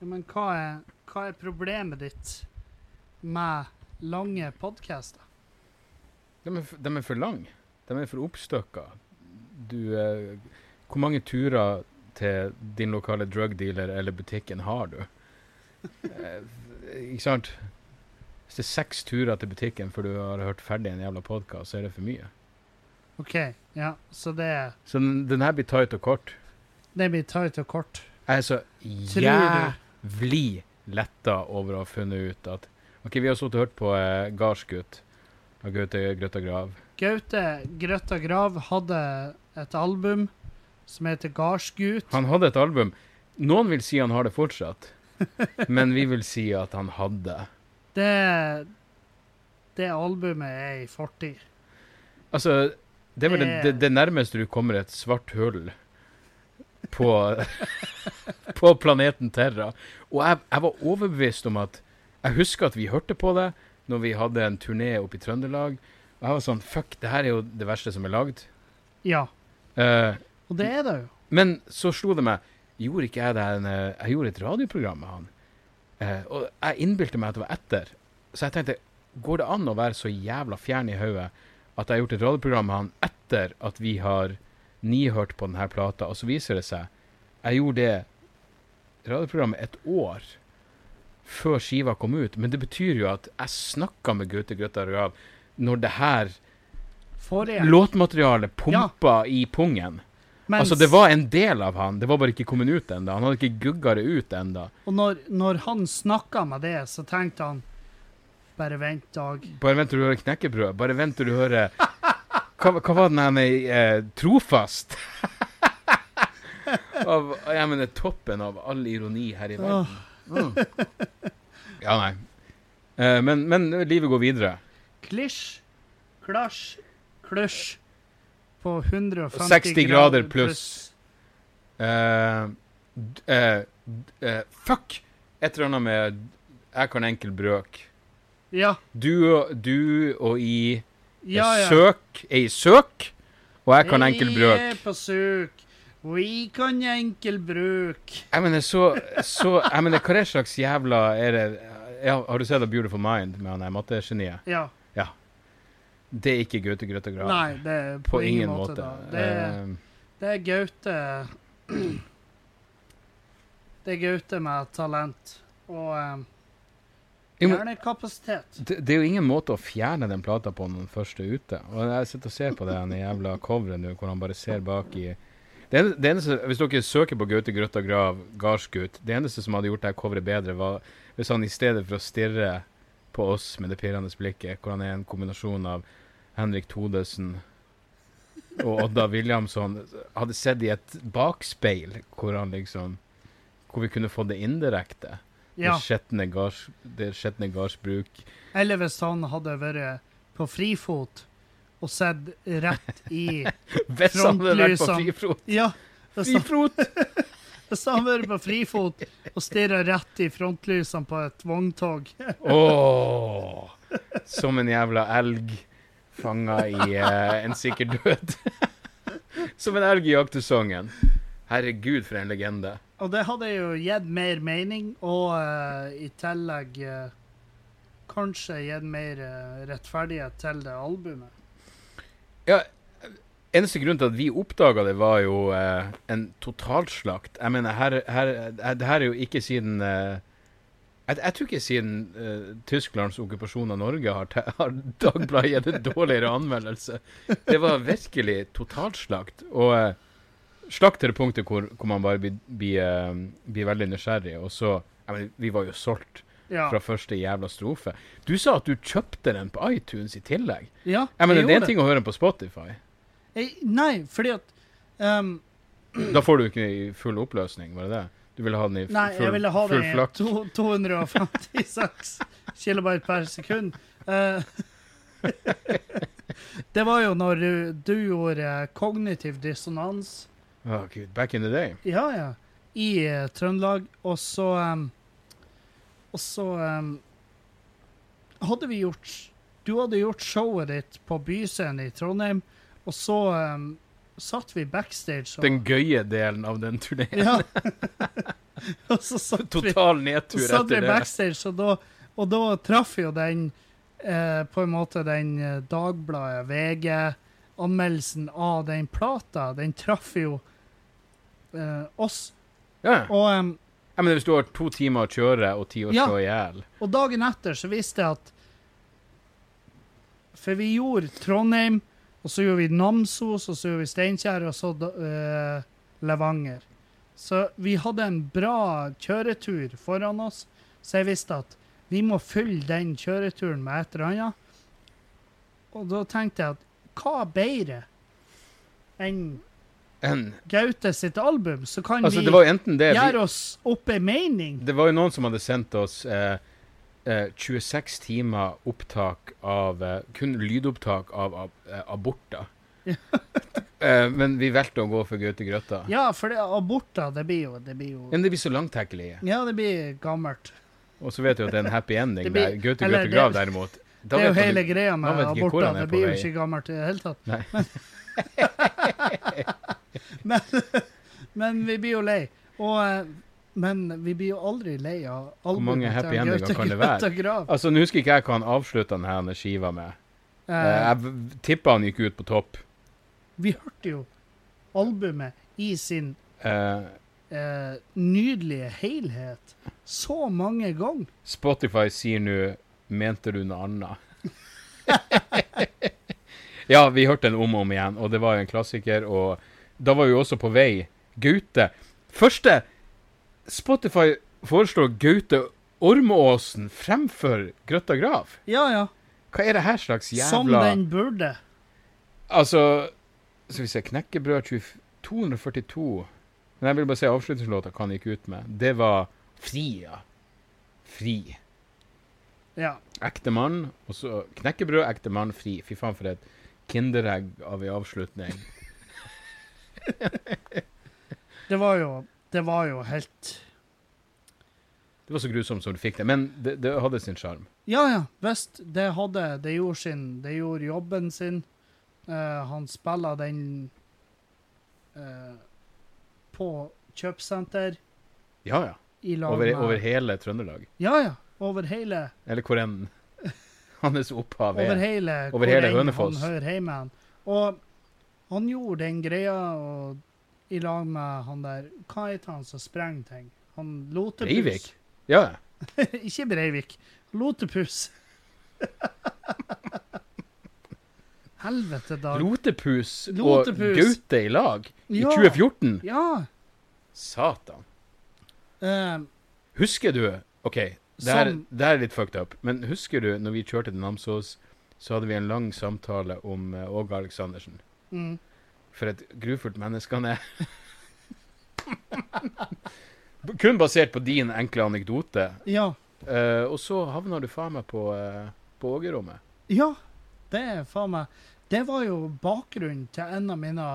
Men hva er problemet ditt med lange podcaster? De er for lang. De er for oppstykket. Hvor mange turer til din lokale drug dealer eller butikken har du? Ikke sant? Hvis det er 6 turer til butikken før du har hørt ferdig en jævla podcast, så er det for mye. Ok, ja, så det... Så den her blir tight og kort. Det blir tight og kort. Jeg er så jævlig letta over å ha funnet ut at ok, vi har suttet og hørt på Garsgutt av Gaute Grøtta Grav. Gaute Grøtta Grav hadde et album som heter Garsgutt. Han hadde et album. Noen vil si han har det fortsatt, men vi vil si at han hadde. Det albumet er i fortid. Altså, det er vel det nærmeste du kommer et svart hull på planeten Terra. Og jeg var overbevist om at jeg husker at vi hørte på det når vi hadde en turné oppe i Trøndelag. Og jeg var sånn, fuck, det her er jo det verste som er lagd. Ja. Og det er det jo. Men så slo det meg, gjorde ikke jeg det jeg gjorde et radioprogram med han. Og jeg innbilte meg at det var etter. Så jeg tenkte, går det an å være så jævla fjern i hodet at jeg har gjort et radioprogram med han etter at vi har nihørt på denne plata, og så viser det seg, jeg gjorde det radioprogrammet et år før skiva kom ut, men det betyr jo at jeg snakket med Gaute Grøtta Grav når det her låtmaterialet pumpa i pungen. Altså, det var en del av han, det var bare ikke kommet ut enda. Han hadde ikke gugget det ut enda. Og når han snakket med det, så tenkte han, bare vent, Dag. Bare vent til du hører knekkebrød. Bare vent til du hører... Hva var den her med trofast? Jeg mener toppen av all ironi her i verden. Ja, nei. Men livet går videre. Klisj, klasj, kløsj på 150 60 grader pluss. Fuck! Et eller annet med jeg kan enkel brøk. Ja. Du og i søk, er i søk, og jeg kan enkel brøk. Jeg er på søk, og jeg kan enkel brøk. Jeg mener, hva er slags jævla er det? Ja, har du sett A Beautiful Mind med han mattegeniet? Ja. Det er ikke Gaute Grøtta Grav. Nei, det er på ingen måte. Det er Gaute. Det er Gaute med talent og hjernekapasitet. Det er jo ingen måte å fjerne den plata på når den første er ute. Og jeg sitter og ser på det den jævla coveret nå, hvor han bare ser bak i... Det eneste, hvis dere søker på Gaute Grøtta Grav, Garsgutt, det eneste som hadde gjort det coveret bedre var hvis han i stedet for å stirre på oss med det pirrende blikket, hvor han er en kombinasjon av Henrik Thodesen og Odda Williamson, hadde sett i et bakspeil hvor han liksom, hvor vi kunne få det indirekte. Ja. Det skjettende gardsbruk. Eller hvis han hadde vært på frifot og sett rett i frontlysene. Hvis han hadde vært på frifot. Ja. Frifot! Hvis han hadde vært på frifot og stirret rett i frontlysene på et vogntog. Som en jævla elg fanget i en sikker død. Som en elg i jaktesongen. Herregud, for en legende. Og det hadde jo gitt mer mening, og i tillegg kanskje gitt mer rettferdighet til det albumet. Ja, eneste grunn til at vi oppdaget det var jo en totalslakt. Jeg mener, det her er jo ikke siden... Jeg tror ikke siden Tysklands okkupasjon av Norge har Dagbladet gitt en dårligere anmeldelse. Det var virkelig totalslakt, og... slakt til det punktet hvor man bare blir veldig nysgjerrig, og så, vi var jo solgt fra første jævla strofe. Du sa at du kjøpte den på iTunes i tillegg. Ja, det er en ting å høre den på Spotify. Nei, fordi at... Da får du ikke i full oppløsning, var det det? Du ville ha den i full flakk? Nei, jeg ville ha den i 256 kilobyte per sekund. Det var jo når du gjorde kognitiv dissonans. Gud, back in the day. Ja. I Trøndelag. Og så hadde vi gjort... Du hadde gjort showet ditt på Byscenen i Trondheim, og så satt vi backstage. Den gøye delen av den turneen. Ja. Og så satt Total nedtur vi, satt etter vi det. backstage, og da traff jo den, på en måte den Dagbladet, VG-anmeldelsen av den plata, den traff jo oss. Ja. Og, Ja, men hvis du har 2 timer å kjøre og 10 å Ja. slå ihjel. og dagen etter så visste jeg at, for vi gjorde Trondheim, og så gjorde vi Namsos, og så gjorde vi Steinkjer, og så Levanger. Så vi hadde en bra kjøretur foran oss, så jeg visste at vi må fylle den kjøreturen med et eller annet. Og da tenkte jeg at, hva er bedre enn Gaute sitt album, så kan Altså, vi det var jo enten det gjøre oss opp en mening. Det var jo noen som hadde sendt oss 26 timer opptak av kun lydopptak av aborter. Men vi valgte å gå for Gaute Grøtta. Ja, for det, aborter, det blir jo Men det blir så langtekkelige. Ja, det blir gammelt. Og så vet du at det er en happy ending Det blir- der. Gaute eller Grøtta Grav, det- derimot. Det er jo hele greia da med vet ikke hvor aborter. han er Det på blir jo vei. ikke gammelt i det hele tatt. Nei. Men vi blir jo lei. Men vi blir jo aldri lei av albumet mange happy til endinger Gaute kan det være? Grøtta Grav. Altså, nå husker ikke jeg hva han avslutta denne skiva med. Jeg tippa han gikk ut på topp. Vi hørte jo albumet i sin Eh, nydelige helhet så mange ganger. Spotify sier nå 'mente du noe annet'? Ja, vi hørte den om og om igjen, og det var jo en klassiker, og da var vi jo også på vei. Gaute. Første Spotify foreslår Gaute Ormeåsen fremfor Grøtta Grav. Ja, ja. Hva er det her slags jævla... Som den burde. Altså, skal vi se, Knekkebrød 242. Men jeg vil bare si avslutningslåta kan gikk ut med. Det var Fri, ja. Fri. Ja. Ekte mann, og så Knekkebrød, ekte mann, fri. Fy faen for et kinderegg av en avslutning. Det var jo helt... Det var så grusomt som du fikk det, men det hadde sin sjarm. Ja, ja. Visst, det gjorde jobben sin. Han spiller den på kjøpsenter. Ja, ja. I lag med... Over hele Trøndelag. Ja, ja. Over hele... Eller hvor enn hans opphav er. Over hele hvor Hønefoss. han hører hjemme. Og han gjorde den greia, og i lag med han der... Hva heter han som sprenger ting? Han Lotepus. Breivik? Ja. Ikke Breivik. Lotepus. Helvete, Dag. Lotepus og Lotepus. Gaute i lag i Ja. 2014. Ja. Satan. Eh, Husker du, ok, det her Som- er litt fucked up, men husker du når vi kjørte til Namsos, så hadde vi en lang samtale om Åge Aleksandersen. mm. For et grufullt menneske han er. Kun basert på din enkle anekdote. Ja. Og så havner du faen meg på Ågerommet. Ja. Det er faen meg... Det var jo bakgrunnen til en av mine...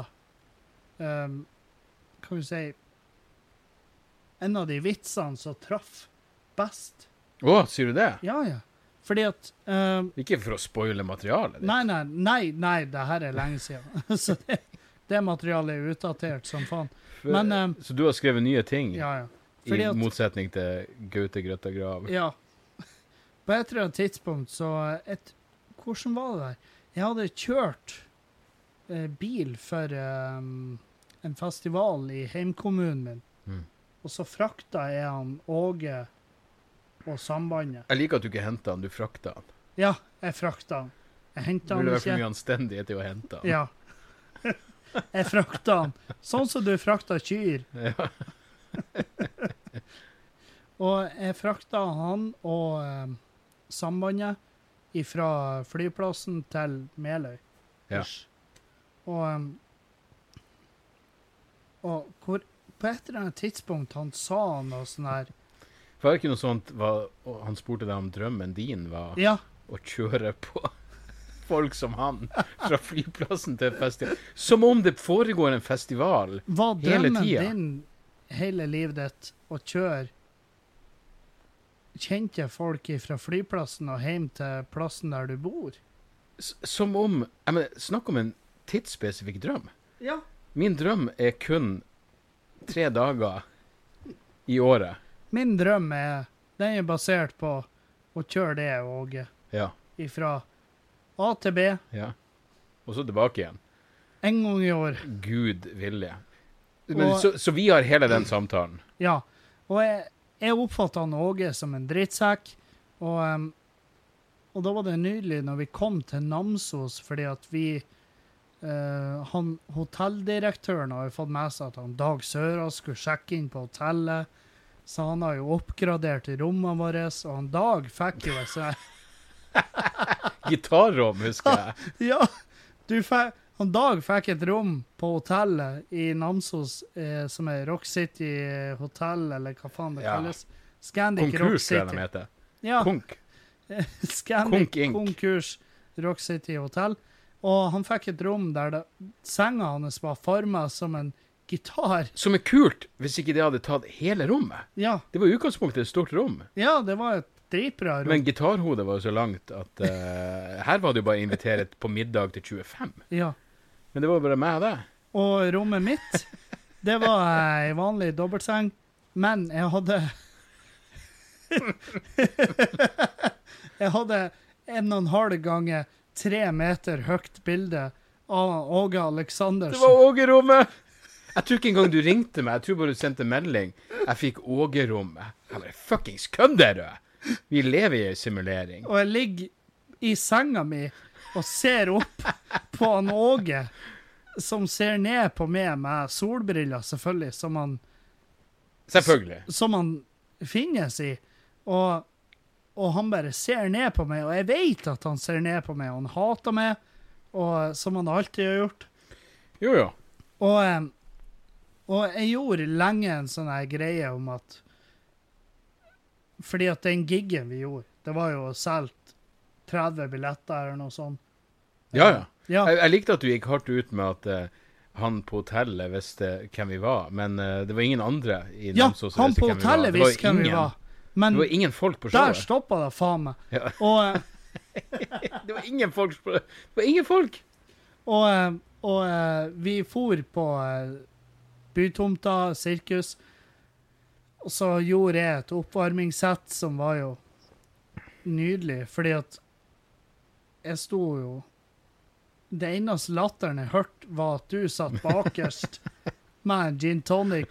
kan vi si... En av de vitsene som traff best. Å, sier du det? Ja, ja. Fordi at... Ikke for å spoile materialet ditt. Nei, det her er lenge siden. Så det materialet er utdatert som faen. Men... Så du har skrevet nye ting, ja, ja. i Fordi at... motsetning til Gaute Grøtta Grav. Ja. På et eller annet tidspunkt så... Hvordan var det der? Jeg hadde kjørt bil for en festival i heimkommunen min. Mm. Og så frakta jeg han Åge og sambandet. Jeg liker at du ikke hentet han, du frakta han. Ja, jeg frakta han. Jeg hentet Det han ville vært for ikke. mye anstendighet i å hente han. Ja. Jeg frakta han. Sånn som du frakta kyr. Ja. Og jeg frakta han og sambandet fra flyplassen til Meløy. Ja. Og hvor, på et eller annet tidspunkt han sa noe sånn her. Var det ikke noe sånt, han spurte deg om drømmen din var Ja, å kjøre på folk som han fra flyplassen til festival. Som om det foregår en festival var hele drømmen tida. din hele livet ditt å kjøre kjente folk fra flyplassen og hjem til plassen der du bor? Som om, jeg mener, snakk om en tidsspesifikk drøm. Ja. Min drøm er kun 3 dager i året. Min drøm den er basert på å kjøre det og Ja, ifra A til B ja. Og så tilbake igjen. en gang i år. Gud vilje. Men, Og- så vi har hele den samtalen. Ja. Og jeg oppfattet han Åge som en drittsekk. Og da var det nydelig når vi kom til Namsos, fordi at han hotelldirektøren har jo fått med seg at han Dag Sørås skulle sjekke inn på hotellet, så han har jo oppgradert i rommene våre, og han Dag fikk jo et sånt Gitarrom, husker jeg. Ja, han Dag fikk et rom på hotellet i Namsos, som er Rock City Hotel, eller hva faen det Ja. kalles. Scandic Rock Konkurs, tror jeg de City. heter. Ja, Konk. Scandic Konk Inc. Konkurs Rock City Hotel. Og han fikk et rom der senga hans var formet som en gitar. Som er kult, hvis ikke det hadde tatt hele rommet. Ja, Det var i utgangspunktet et stort rom. ja, det var et dritbra rom. Men gitarhodet var jo så langt at her var det jo bare invitert på middag til 25. Ja. Men det var jo bare meg og det. Og rommet mitt, det var ei vanlig dobbeltseng, men jeg hadde Jeg hadde 1,5 ganger 3 meter høyt bilde av Åge Aleksandersen. Det var Ågerommet! Jeg tror ikke engang du ringte meg. Jeg tror bare du sendte melding. Jeg fikk Ågerommet. Jeg bare, fuckings kødder du? Vi lever i en simulering. Og jeg ligger i senga mi og ser opp på han Åge, som ser ned på meg med solbriller, selvfølgelig, Selvfølgelig. som han finnes i. Og han bare ser ned på meg, og jeg vet at han ser ned på meg, og han hater meg, og som han alltid har gjort. Jo, jo. Og jeg gjorde lenge en sånn her greie om at fordi at den giggen vi gjorde, det var jo solgt 30 billetter eller noe sånt. Ja, ja. Ja, Jeg likte at du gikk hardt ut med at han på hotellet visste hvem vi var, men det var ingen andre i ja Namsos som han visste på hvem vi var. hotellet Det var visste hvem vi ingen- var. Men Det var ingen folk på der showet. stoppet det faen meg. Ja. Og, Det var ingen folk. Det var ingen folk. og vi for på bytomta, sirkus, og så gjorde jeg et oppvarmingssett som var jo nydelig, fordi at jeg sto jo det eneste latteren jeg hørte var at du satt bakerst med en gin tonic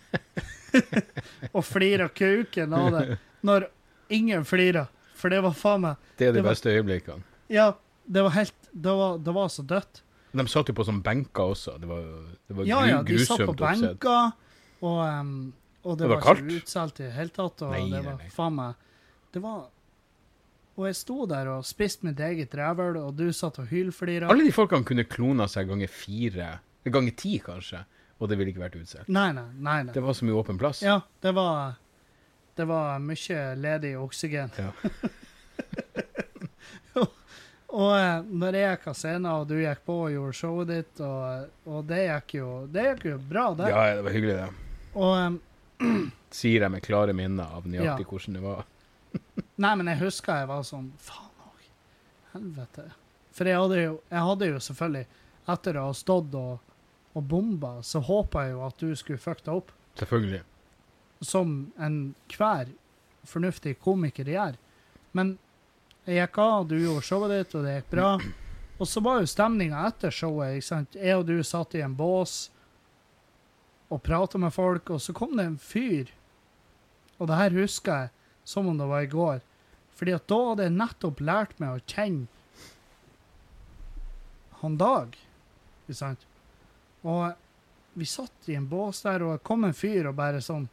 og flira kuken av det, når ingen flira, for det var faen meg, Det er de Det var- beste øyeblikkene. ja, det var helt, det var så dødt. De satt jo på sånne benker også. Det var Ja, de satt på grusomt oppsett. benker, og det var var kaldt. ikke utsolgt i det hele tatt, og Nei, det nei, var nei. faen meg, det var, og jeg sto der og spiste mitt eget rævøl, og du satt og hylflira. Alle de folkene kunne klona seg ganger 4, ganger 10 kanskje, og det ville ikke vært utsolgt. Nei. Det var så mye åpen plass. Ja, det var mye ledig oksygen. Ja. Og når jeg gikk av scenen, og du gikk på og gjorde showet ditt, og det gikk jo bra, det. Ja, det var hyggelig det. Og, Sier jeg med klare minner av nøyaktig Ja. hvordan det var. nei, men jeg husker jeg var sånn, faen også, helvete. For jeg hadde jo selvfølgelig, etter å ha stått og bomba, så håpet jeg jo at du skulle fuck deg opp, Selvfølgelig. som en hver fornuftig komiker gjør. Men jeg gikk av, du gjorde showet ditt, og det gikk bra. Og så var jo stemningen etter showet, ikke sant? Jeg og du satt i en bås og pratet med folk, og så kom det en fyr. Og det her husker jeg som om det var i går. Fordi at da hadde jeg nettopp lært meg å kjenne han Dag, ikke sant? Og vi satt i en bås der, og det kom en fyr og bare sånn,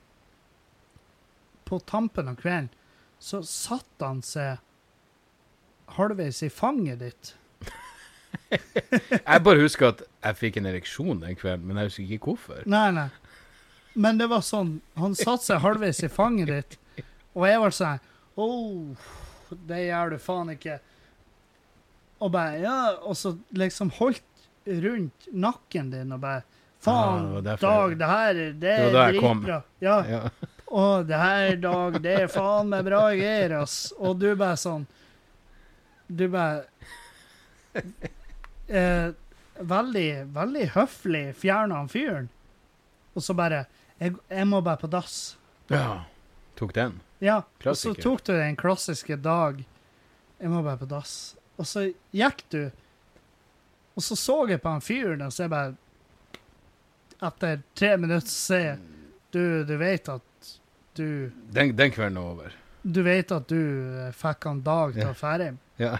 på tampen av kvelden, så satt han seg halvveis i fanget ditt. Jeg bare husker at jeg fikk en ereksjon den kvelden, men jeg husker ikke hvorfor. Nei. Men det var sånn, han satt seg halvveis i fanget ditt, og jeg var sånn, det gjør du faen ikke. Og bare, ja, og så liksom holdt rundt nakken din, og bare, faen, det var derfor Dag, jeg- det her, det var er da jeg kom. dritbra. Ja, Ja. og det her, Dag, det er faen meg bra greier, ass. Og du bare sånn, veldig, veldig høflig fjernet han fyren. Og så bare, jeg må bare på dass. Ja, tok den. Ja, og så Klassiker. tok du den klassiske dag, jeg må bare på dass. Og så gikk du, og så jeg på han fyren, og så jeg bare, etter 3 minutter, så sier jeg, du vet at Den kvelden er over. du vet at du fikk han dag til å fære hjem. Ja.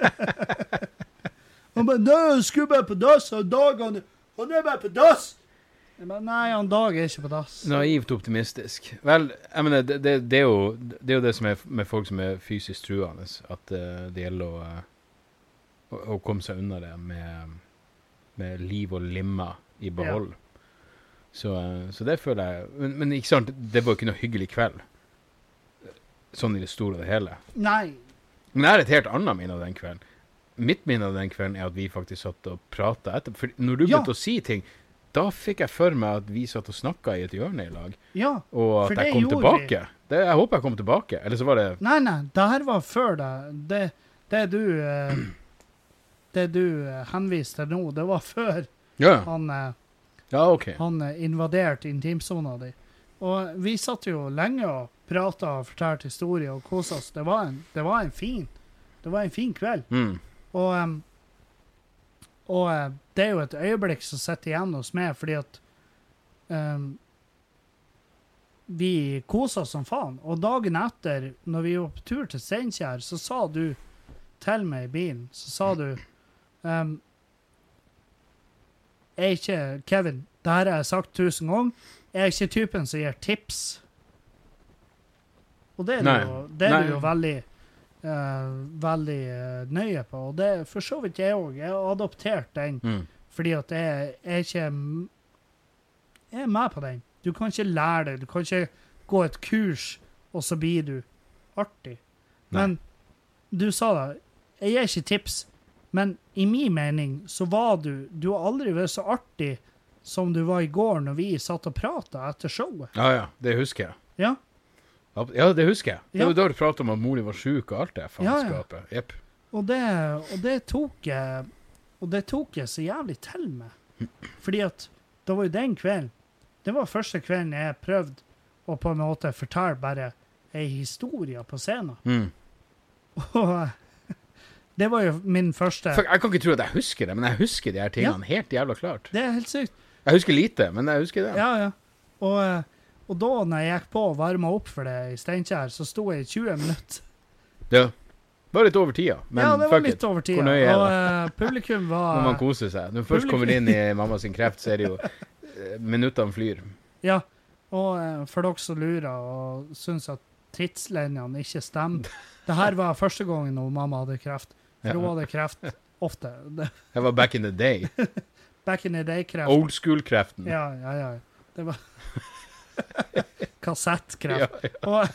Han bare, nei, han skulle bare på dass, og Dag, han er bare på dass. Jeg bare, nei, han Dag er ikke på dass. Naivt optimistisk. Vel, jeg mener, det er jo det som er med folk som er fysisk truende, at det gjelder å komme seg unna det med liv og limma i behold. Så det føler jeg, men ikke sant, det var jo ikke noe hyggelig kveld. Sånn i det store og det hele. Nei. Men jeg har et helt annet minne av den kvelden. Mitt minne av den kvelden er at vi faktisk satt og pratet etter. For når du begynte å si ting, da fikk jeg for meg at vi satt og snakket i et hjørne i lag. Ja, Og at for jeg det kom gjorde tilbake. Jeg håper jeg kom tilbake. Eller så var det... Nei, det her var før det. Det du henviste til nå, det var før Ja, ok. han invaderte intimsonen din. Og vi satt jo lenge og pratet og fortalte historier og koset oss. Det var en fin kveld. Mm. Og det er jo et øyeblikk som sitter igjen hos meg, fordi at vi koset oss som faen. Og dagen etter, når vi var på tur til Steinkjer, så sa du til meg i bilen, så sa du jeg er ikke, Kevin, det her har jeg sagt 1000 ganger, jeg er ikke typen som gir tips. Og det er du jo veldig nøye på, og det er for så vidt jeg også. Jeg har adoptert den, fordi at jeg er ikke jeg er med på den. Du kan ikke lære det, du kan ikke gå et kurs, og så blir du artig. Men du sa det, jeg gir ikke tips, men i min mening så var du har aldri vært så artig som du var i går når vi satt og pratet etter showet. Ja, det husker jeg. Ja. Ja, det husker jeg. Det Ja. var da du pratet om at mor var syk og alt det faenskapet. Jepp. Og det tok jeg så jævlig til med. Fordi at det var jo den kvelden. Det var første kvelden jeg prøvde å på en måte fortelle bare en historie på scenen. Og det var jo min første... Fuck, jeg kan ikke tro at jeg husker det, men jeg husker de her tingene helt jævla klart. Det er helt sykt. Jeg husker lite, men jeg husker det. Ja. Og da når jeg gikk på og varmet opp for det i Steinkjer, så sto jeg i 20 minutter. Ja. Det var litt over tida, men Ja, det var fuck litt it. over Hvor tida. nøye er det? Og publikum var... Når man koser seg. Når man først kommer inn i mamma sin kreft, så er det jo minuttene flyr. Ja, og for dere som lurer og synes at tidslinjene ikke stemmer, det her var første gangen når mamma hadde kreft. For hun hadde kreft ofte. Jeg var back in the day. Back in the day-kreft. Old school-kreften. Ja. Det var kassettkreft.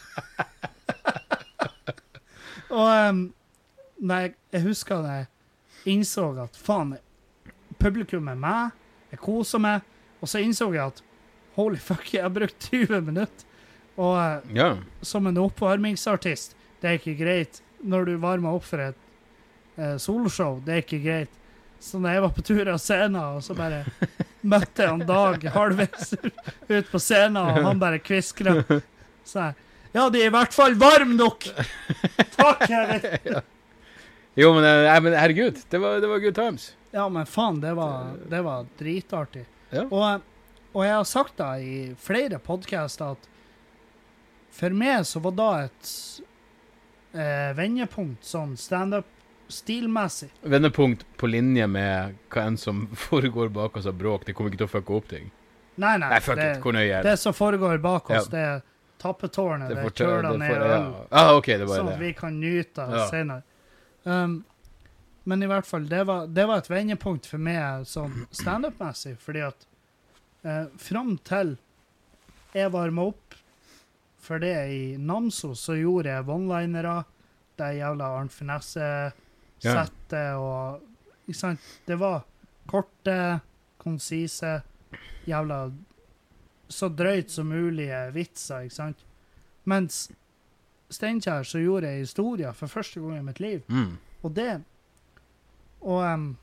Nei, jeg husker da jeg innså at faen, publikum er med, jeg koser meg, og så innså jeg at holy fuck, jeg har brukt 20 minutter. Og som en oppvarmingsartist, det er ikke greit. Når du varmer opp for et soloshow, det er ikke greit. Så når jeg var på tur av scenen, og så bare møtte jeg en Dag halvveis ut på scenen, og han bare kviskret. Så jeg, ja, de er i hvert fall varm nok! Takk, Kevin! Jo, men herregud, det var good times. Ja, men faen, det var dritartig. Ja. Og jeg har sagt da i flere podcaster at for meg så var da et vendepunkt sånn stand-up stilmessig. Vendepunkt på linje med hva enn som foregår bak oss av bråk. Det kommer ikke til å fucke opp ting. Nei, fuck it, hvor nøye er det? Det som foregår bak oss, det er tappetårnet, det kjøler ned øl. Ok, det var sånn det. At vi kan nyte senere. Men i hvert fall, det var et vendepunkt for meg sånn stand-up-messig, fordi at fram til jeg varmet opp for det i Namsos, så gjorde jeg one-linere, det jævla Arnt Finesse-settet, og ikke sant, det var korte, konsise, jævla så drøyt som mulige vitser, ikke sant? Mens Steinkjer så gjorde jeg historier for første gang i mitt liv. Og det, og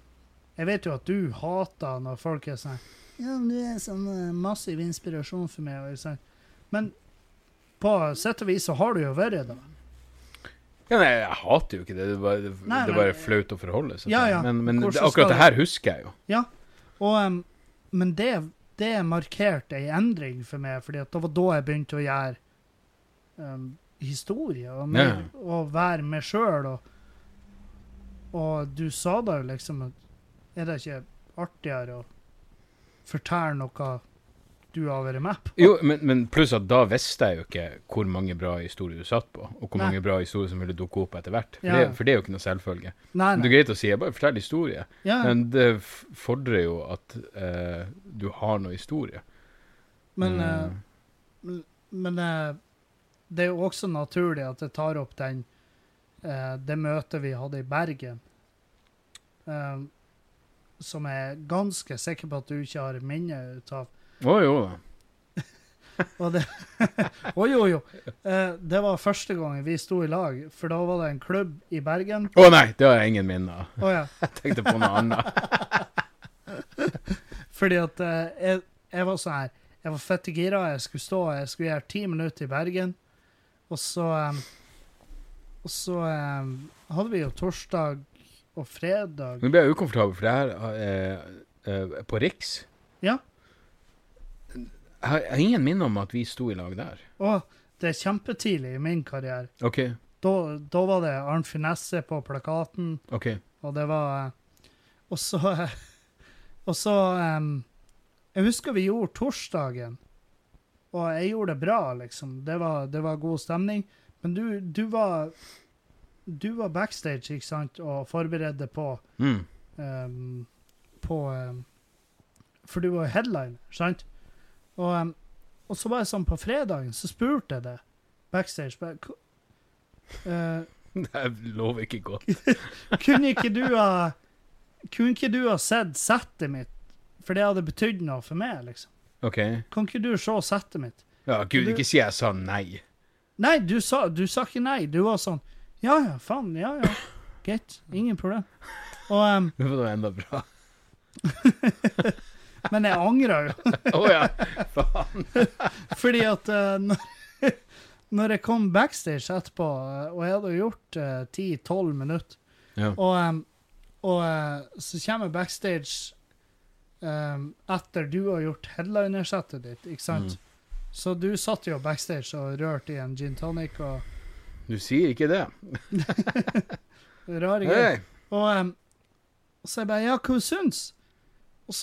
Jeg vet jo at du hater når folk er sånn ja, du er sånn massiv inspirasjon for meg. Og sånn. Men på sett og vis så har du jo vært da. Ja, nei, jeg hater jo ikke det. Det er bare flaut å forholde seg til. Ja. Men akkurat det her husker jeg jo. Ja, og, men det markerte en endring for meg, fordi at det var da jeg begynte å gjøre historie, og være meg selv, og du sa da jo liksom, er det ikke artigere å fortelle noe du har vært med på? Jo, men pluss at da visste jeg jo ikke hvor mange bra historier du satt på, og hvor mange bra historier som ville dukke opp etter hvert. For det er jo ikke noe selvfølge. Nei. Det er greit å si, jeg bare forteller historie. Ja. Men det fordrer jo at du har noe historie. Men det er jo også naturlig at jeg tar opp det møtet vi hadde i Bergen, som jeg er ganske sikker på at du ikke har minne ut av. Jo da. Og det, jo. Det var første gangen vi sto i lag, for da var det en klubb i Bergen. Nei, det har jeg ingen minne av. Ja. Jeg tenkte på noe annet. Fordi at jeg var sånn her, jeg var fett gira, jeg skulle gjøre 10 minutter i Bergen, og så hadde vi jo torsdag og fredag. Nå ble jeg ukomfortabel, for det her på Riks. Ja. Jeg har ingen minne om at vi sto i lag der. Og det er kjempetidlig i min karriere. Ok. Da var det Arnt Finesse på plakaten. Ok. Og det var... Og så jeg husker vi gjorde torsdagen, og jeg gjorde det bra, liksom. Det var god stemning. Men du var backstage, ikke sant, og forberedte på... for du var headliner, sant? Og så var jeg sånn på fredagen, så spurte jeg det backstage. Det lover ikke godt. Kunne ikke du ha sett settet mitt, for det hadde betydd noe for meg, liksom. Ok. Kan ikke du se settet mitt? Ja, Gud, ikke si jeg sa nei. Nei, du sa ikke nei. Du var sånn, ja, faen, ja. Greit, ingen problem. Og... det var da enda bra. Men jeg angrer jo. Ja, faen. Fordi at når jeg kom backstage etterpå, og jeg hadde gjort 10-12 minutter, og så kommer jeg backstage etter du har gjort headlinersettet ditt, ikke sant? Så du satt jo backstage og rørte i en gin tonic, og... Du sier ikke det. Rare greier. Og så jeg bare, ja, hva syns? Og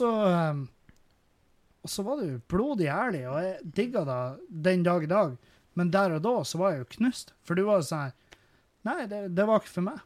så var det jo blodig ærlig, og jeg digget da den dag i dag. Men der og da så var jeg jo knust. For du var sånn, nei, det var ikke for meg.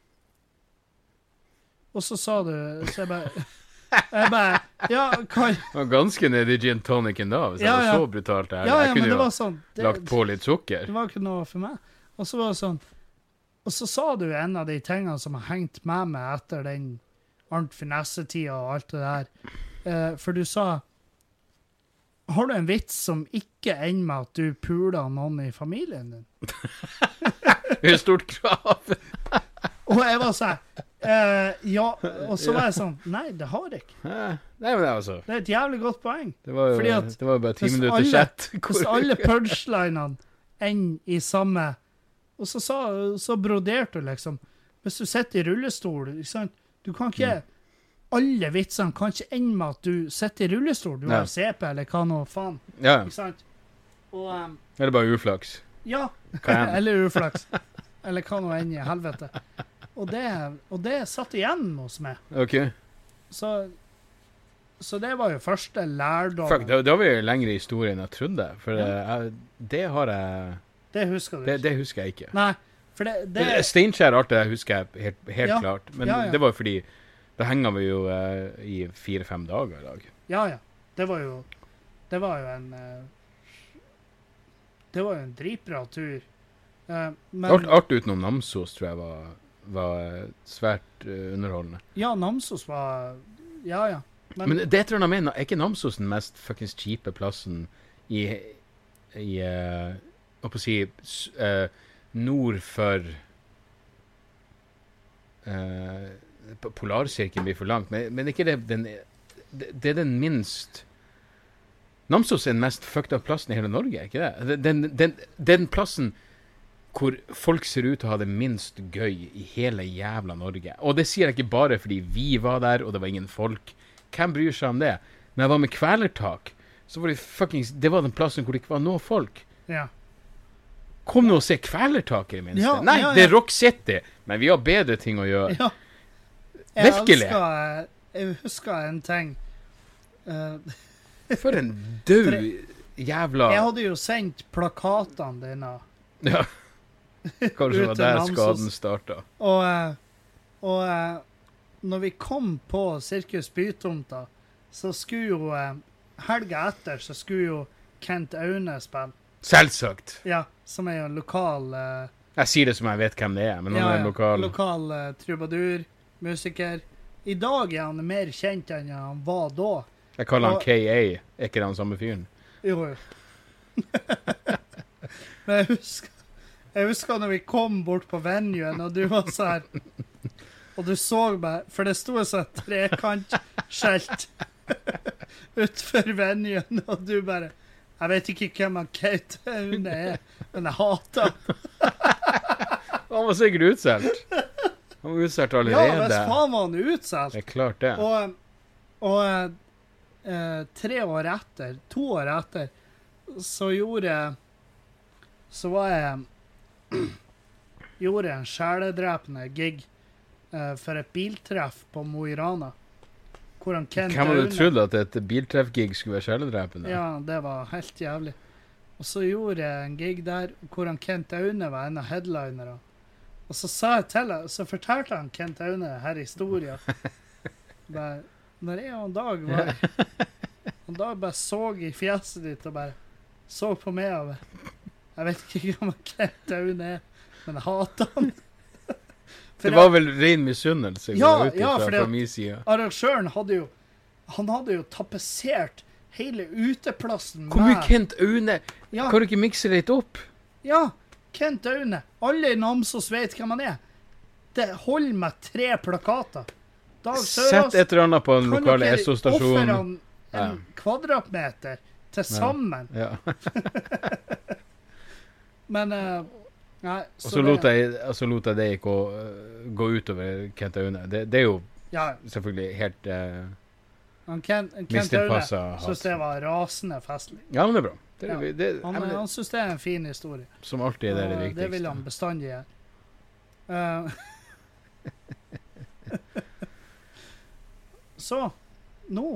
Og så sa du, så jeg bare, ja, hva... Det var ganske nede i gin tonicen da, hvis det var så brutalt det her. Ja, jeg kunne men det jo var sånn, lagt på litt sukker. Det var ikke noe for meg. Og så var det sånn, og så sa du en av de tingene som har hengt med meg etter den Arnt Finesse-tida og alt det der. For du sa, har du en vits som ikke ender med at du puler noen i familien din? Det er et stort krav. Og jeg var sånn, ja, og så var jeg sånn, nei, det har jeg ikke. Nei, men altså. Det er et jævlig godt poeng. Det var jo bare 10 minutter chat. Hvis alle punchlinene ender i samme, og så broderte du liksom, hvis du sitter i rullestol, ikke sant? Du kan ikke, alle vitsene kan ikke ende med at du sitter i rullestol, du har CP eller hva noe faen, ikke sant? Og, eller bare uflaks. Ja, eller uflaks. Eller hva noe enn i helvete. Og det satt igjen hos meg. Ok. Så det var jo første lærdom. Fuck, da var vi jo lengre historie enn jeg trodde. For det har jeg... Det husker du ikke. Det husker jeg ikke. Nei, for det... Steinkjer art, det husker jeg helt klart. Men det var jo fordi, da henger vi jo i 4-5 dager i dag. Ja. Det var jo en dritbra tur. Men, Art utenom Namsos, tror jeg, var svært underholdende. Ja, Namsos var... Ja. Men det tror jeg mener, er ikke Namsos den mest fucking kjipe plassen i hva på å si, nord for Polarsirkelen blir for langt, men ikke det det er den minst Namsos er den mest fucked up plassen i hele Norge, ikke det? Den plassen hvor folk ser ut til å ha det minst gøy i hele jævla Norge. Og det sier jeg ikke bare fordi vi var der, og det var ingen folk. Hvem bryr seg om det? Når jeg var med Kvelertak, så var det var den plassen hvor det ikke var noe folk. Ja. Kom nå og se Kvelertak i det minste. Ja, Nei, ja, ja. det er Rock City, men vi har bedre ting å gjøre. Ja. Virkelig. Jeg husker en ting. For en død jævla... Jeg hadde jo sendt plakatene dine. Ja. Kanskje det var der skaden startet. Og når vi kom på Sirkus Bytomta, så skulle jo helga etter så skulle jo Kent Aune spille. Selvsagt. Ja, som er jo en lokal Jeg sier det som jeg vet hvem det er, men han er en lokal trubadur, musiker. I dag er han mer kjent enn han var da. Jeg kaller han K.A. Er ikke det han samme fyren? Jo. Men jeg husker når vi kom bort på venuen, og du var så her, og du så meg, for det stod sånn trekantskjelt utenfor venuen, og du bare, jeg vet ikke hvem han Kate Aune er, men jeg hater han. Han var sikkert utselt. Han var utselt allerede. Ja, hvis faen var han utselt. Det er klart det. Og 2 år etter, så gjorde jeg en sjeledrepende gig for et biltreff på Mo i Rana. Hvem hadde trodd at et biltreff-gig skulle være sjeledrepende? Ja, det var helt jævlig. Og så gjorde jeg en gig der hvor Kent Aune var en av headlinerne. Og så så fortalte han Kent Aune her historien. Bare, når jeg og Dag var og Dag bare så i fjeset ditt og bare så på meg og bare, jeg vet ikke hvem Kent Aune er, men jeg hater han. Det var vel ren misunnelse fra min side. Arrangøren hadde jo tapetsert hele uteplassen Hvor mye Kent Aune? Ja. Kan du ikke mikse litt opp? Ja, Kent Aune. Alle i Namsos vet hvem han er. Det holder med 3 plakater. Dag Sørås. Sett et eller annet på den lokale SO-stasjonen. Kan dere offre en kvadratmeter til sammen? Ja. Men nei, og så lot jeg det ikke gå utover Kent Aune. Det er jo selvfølgelig helt Kent Aune synes det var rasende festlig. Ja, men det er bra. Han synes det er en fin historie. Som alltid er det viktigste. Det vil han bestandig gjøre. Så, nå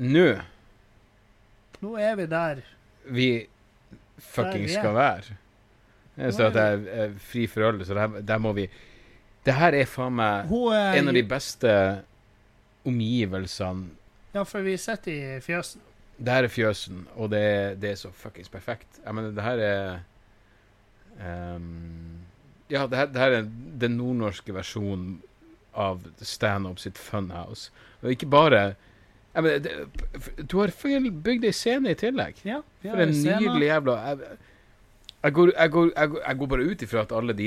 er vi der. Vi fucking skal være. Så at jeg er fri for alle, så der må vi... Det her er faen meg en av de beste omgivelsene. Ja, for vi sitter i fjøsen. Det her er fjøsen, og det er så fuckings perfekt. Jeg mener, det her er... det her er den nordnorske versjonen av stand-up sitt funhouse. Og ikke bare... Jeg mener, du har bygd en scene i tillegg. Ja, for en nydelig jævla... Jeg går bare ut ifra at alle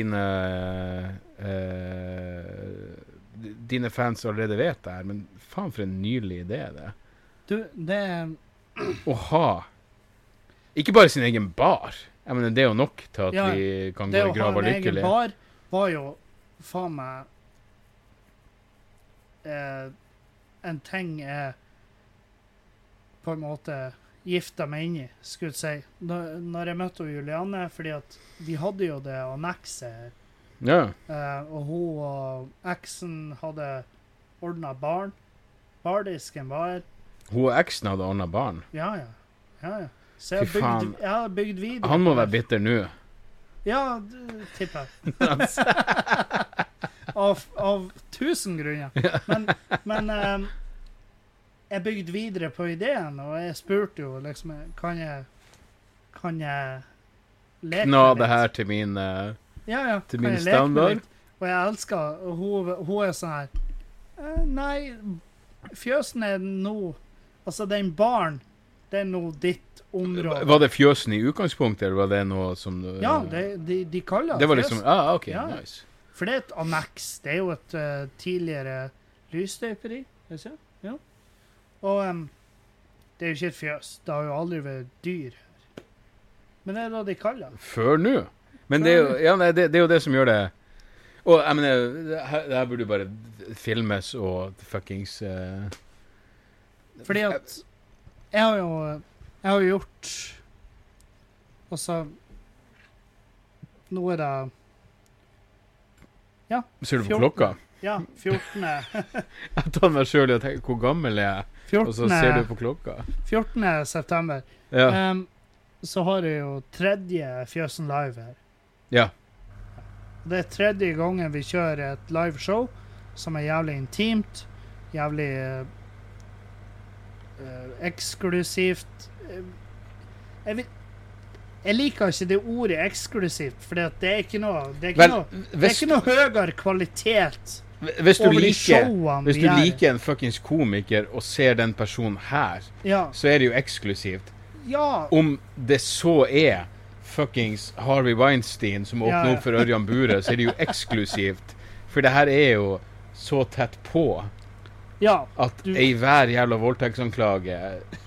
dine fans allerede vet det her, men faen for en nydelig idé det. Du, det... Å ha ikke bare sin egen bar. Jeg mener, det er jo nok til at vi kan gå i grav og lykkelig. Det å ha en egen bar var jo faen meg en ting på en måte gifta meg inn i, skulle jeg si. Når jeg møtte Juliane, fordi at vi hadde jo det annekset. Ja. Og hun og eksen hadde ordnet barn. Bardisken var her. Hun og eksen hadde ordnet barn? Ja. Så jeg har bygd videre. Han må være bitter nå. Ja, tipper jeg. av 1000 grunner. Men jeg bygde videre på ideen, og jeg spurte jo liksom, kan jeg leke Kna det her til min til min standard? Og jeg elsker, og hun er sånn her, nei, fjøsen er nå, altså den barn, det er nå ditt område. Var det fjøsen i utgangspunktet, eller var det noe som... Ja, de kaller det var liksom, ok, ja. Nice. For det er et anneks, det er jo et tidligere lysstøperi, ja. Og det er jo ikke et fjøs. Det har jo aldri vært dyr her. Men det er da de kaller det. Før nå. Men det er jo, ja, nei, det er jo det som gjør det. Og jeg mener, det her burde jo bare filmes og fuckings Fordi at jeg har jo gjort altså nå er det ja, Ser du på 14. klokka? Ja, 14. Jeg tar meg selv i å tenke hvor gammel jeg er, 14. og så ser du på klokka. 14. september. Ja. Så har jeg jo tredje Fjøsen Live her. Ja. Det er tredje gangen vi kjører et live show som er jævlig intimt, jævlig eksklusivt. Jeg liker ikke det ordet eksklusivt, for det er ikke noe, det er ikke noe høyere kvalitet Hvis du over de liker showene Hvis vi du gjør. liker en fuckings komiker og ser den personen her, Ja, så er det jo eksklusivt. ja, Om det så er fuckings Harvey Weinstein som åpner Ja. opp for Ørjan Bure, så er det jo eksklusivt. For det her er jo så tett på ja. at Du- ei hver jævla voldtektsanklage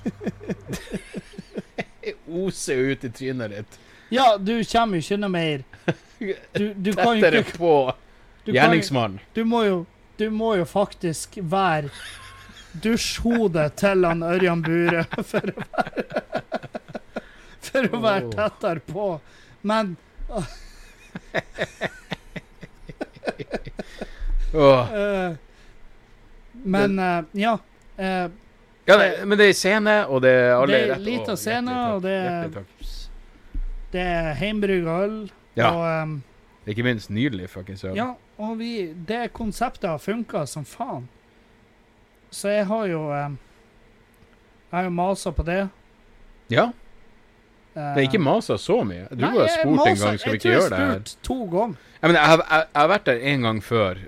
oser ut i trynet ditt. Ja, du kommer jo ikke noe mer. Du kan jo Tettere ikke på du kan jo- gjerningsmann. Du må jo faktisk være dusjhodet til han Ørjan Bure for å være tettere på. Men Åh. ja. Ja, men det er scene, og det er alle Det er rett. lite Åh, scene, hjertelig takk. og det er- Hjertelig takk. Det er heimbrygga øl. Ja. Og, Ikke minst nydelig fuckings øl. ja, og det konseptet har funka som faen. Så jeg har jo masa på det. Ja, det er ikke masa så mye. Du har spurt en gang, skal vi ikke gjøre det her? Jeg tror jeg spurt 2 ganger. Jeg har vært der en gang før.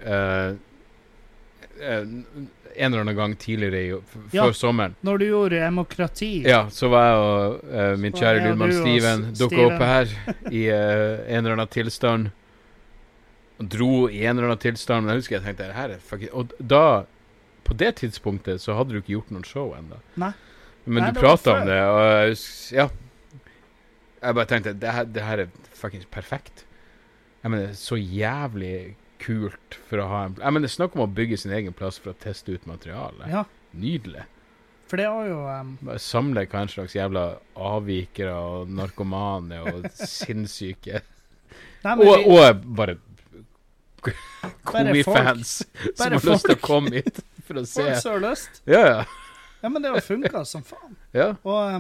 En eller annen gang tidligere før sommeren. Når du gjorde demokrati. Ja, så var jeg og min Så kjære er lydmann du og Steven dukket Steven. opp her i en eller annen tilstand. Og dro i en eller annen tilstand. Men jeg husker jeg tenkte, det her er fucking... Og da, på det tidspunktet, så hadde du ikke gjort noen show enda. Nei. Men Nei, du det var pratet om før. det, og ja. Jeg bare tenkte, det her er fucking perfekt. Jeg mener, så jævlig kult for å ha en... Jeg mener, snakk om å bygge sin egen plass for å teste ut materiale. Ja, Nydelig. for det har jo Bare samle hva en slags jævla avvikere og narkomane og sinnssyke. Nei, men Og bare Bare komifans som Bare har lyst til å folk. komme hit for å se. folk som har lyst. Ja, ja. Ja, men det har funka som faen. Ja,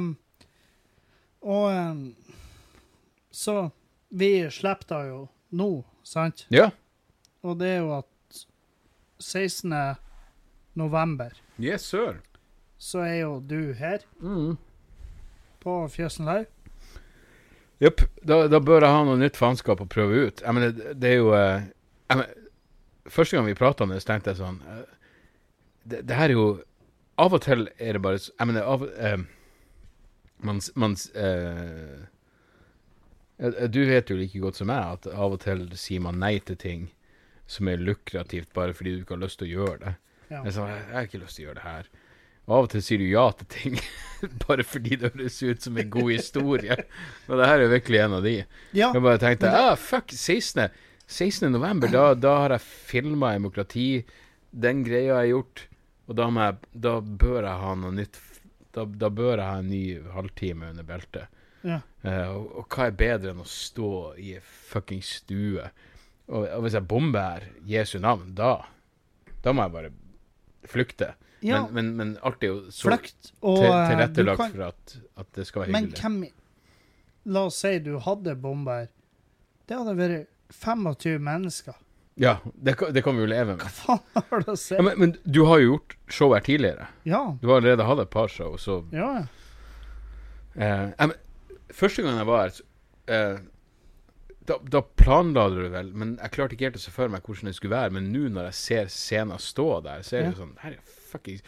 Så vi slipper da jo nå, sant? ja. Og det er jo at 16. november Yes, sir. så er jo du her på Fjøsen Live. Jupp, da bør jeg ha noe nytt faenskap å prøve ut. Jeg mener, det er jo første gang vi pratet om det, så tenkte jeg sånn det her er jo av og til er det bare jeg mener, du vet jo like godt som meg at av og til sier man nei til ting som er lukrativt bare fordi du ikke har lyst til å gjøre det. Ja. Jeg har ikke lyst til å gjøre det her. Og av og til sier du ja til ting bare fordi det høres ut som en god historie. Og det her er virkelig en av de. Ja, Jeg bare tenkte, fuck, 16. november, da har jeg filmet demokrati, den greia jeg har gjort, og da bør jeg ha noe nytt, da bør jeg ha en ny halvtime under beltet. ja. Og hva er bedre enn å stå i en fucking stue? Og hvis jeg bomber her, Jesu navn, da må jeg bare flykte. Ja. Men alt er jo så Flukt. Og tilrettelagt du kan- for at det skal være Men hyggelig. La oss si du hadde bomber. Det hadde vært 25 mennesker. Ja, det kan vi jo leve med. Hva faen har det å si? Ja, men du har jo gjort show her tidligere. Ja, Du har allerede hatt et par show, så ja. men første gang jeg var her, da planla du det vel, men jeg klarte ikke helt å se for meg hvordan det skulle være. Men nå når jeg ser scenen stå der, så er det jo sånn, her er fucking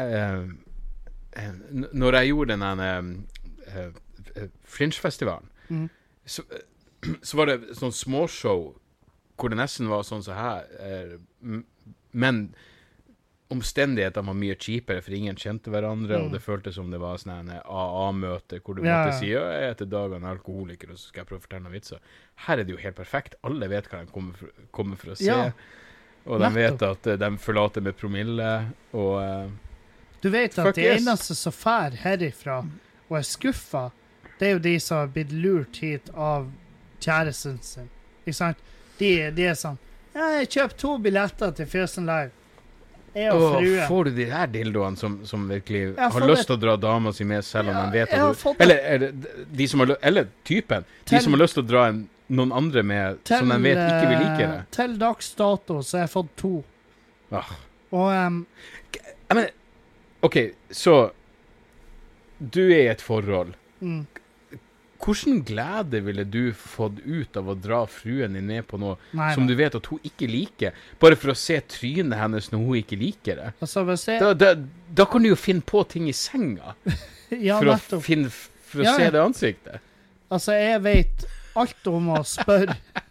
når jeg gjorde den Fringe-festivalen, så var det sånn småshow hvor det nesten var sånn så her, men omstendighetene var mye kjipere, for ingen kjente hverandre, og det føltes som det var sånn en AA-møte, hvor du måtte si, ja, jeg heter Dagan, alkoholiker, og så skal jeg prøve å fortelle noen vitser. Her er det jo helt perfekt. Alle vet hva de kommer for å se, og de vet at de forlater med promille, og... Du vet at de eneste som fær herifra, og er skuffet, det er jo de som har blitt lurt hit av kjæresten sin. Ikke sant? De er sånn, jeg kjøper 2 billetter til Fjøsen Live. Jeg og frue. Får du de her dildoene som virkelig har lyst til å dra damer si med, selv om de vet at du... Eller, de som har, eller typen, de som har lyst til å dra noen andre med, som de vet ikke vil like det. Til dags dato så har jeg fått 2. Og... jeg mener, ok, så du er i et forhold. Hvordan glede ville du fått ut av å dra fruen din med på noe som du vet at hun ikke liker, bare for å se trynet hennes når hun ikke liker det? Altså, da kan du jo finne på ting i senga for å se det ansiktet. Altså, jeg vet alt om å spørre.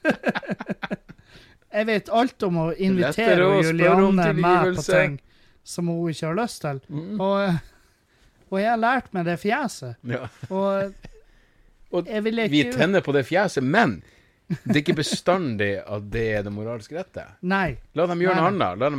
Jeg vet alt om å invitere Julianne med på ting som hun ikke har lyst til. Og jeg har lært meg det fjeset. Og vi tenner på det fjeset, men det er ikke bestandig at det er det moralsk rette. Nei. La dem gjøre noe annet.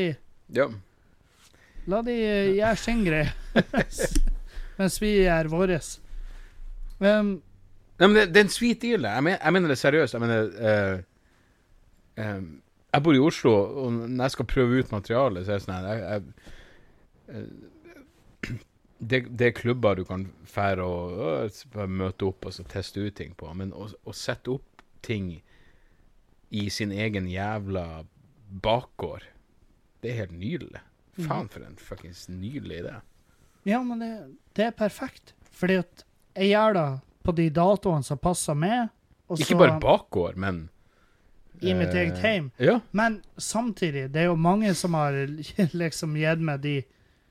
La de gjøre sin greie, mens vi er våres. Nei, men det er en sweet deal. Jeg mener det seriøst. Jeg mener, jeg bor i Oslo, og når jeg skal prøve ut materiale, så er det sånn det er klubber du kan fære og møte opp og så teste ut ting på, men å sette opp ting i sin egen jævla bakgård, det er helt nydelig. Faen for en fucking nydelig idé. Ja, men det er perfekt, fordi at jeg gjør det på de datoene som passer med. Ikke bare bakgård, men i mitt eget heim. Ja. Men samtidig, det er jo mange som har liksom gitt meg de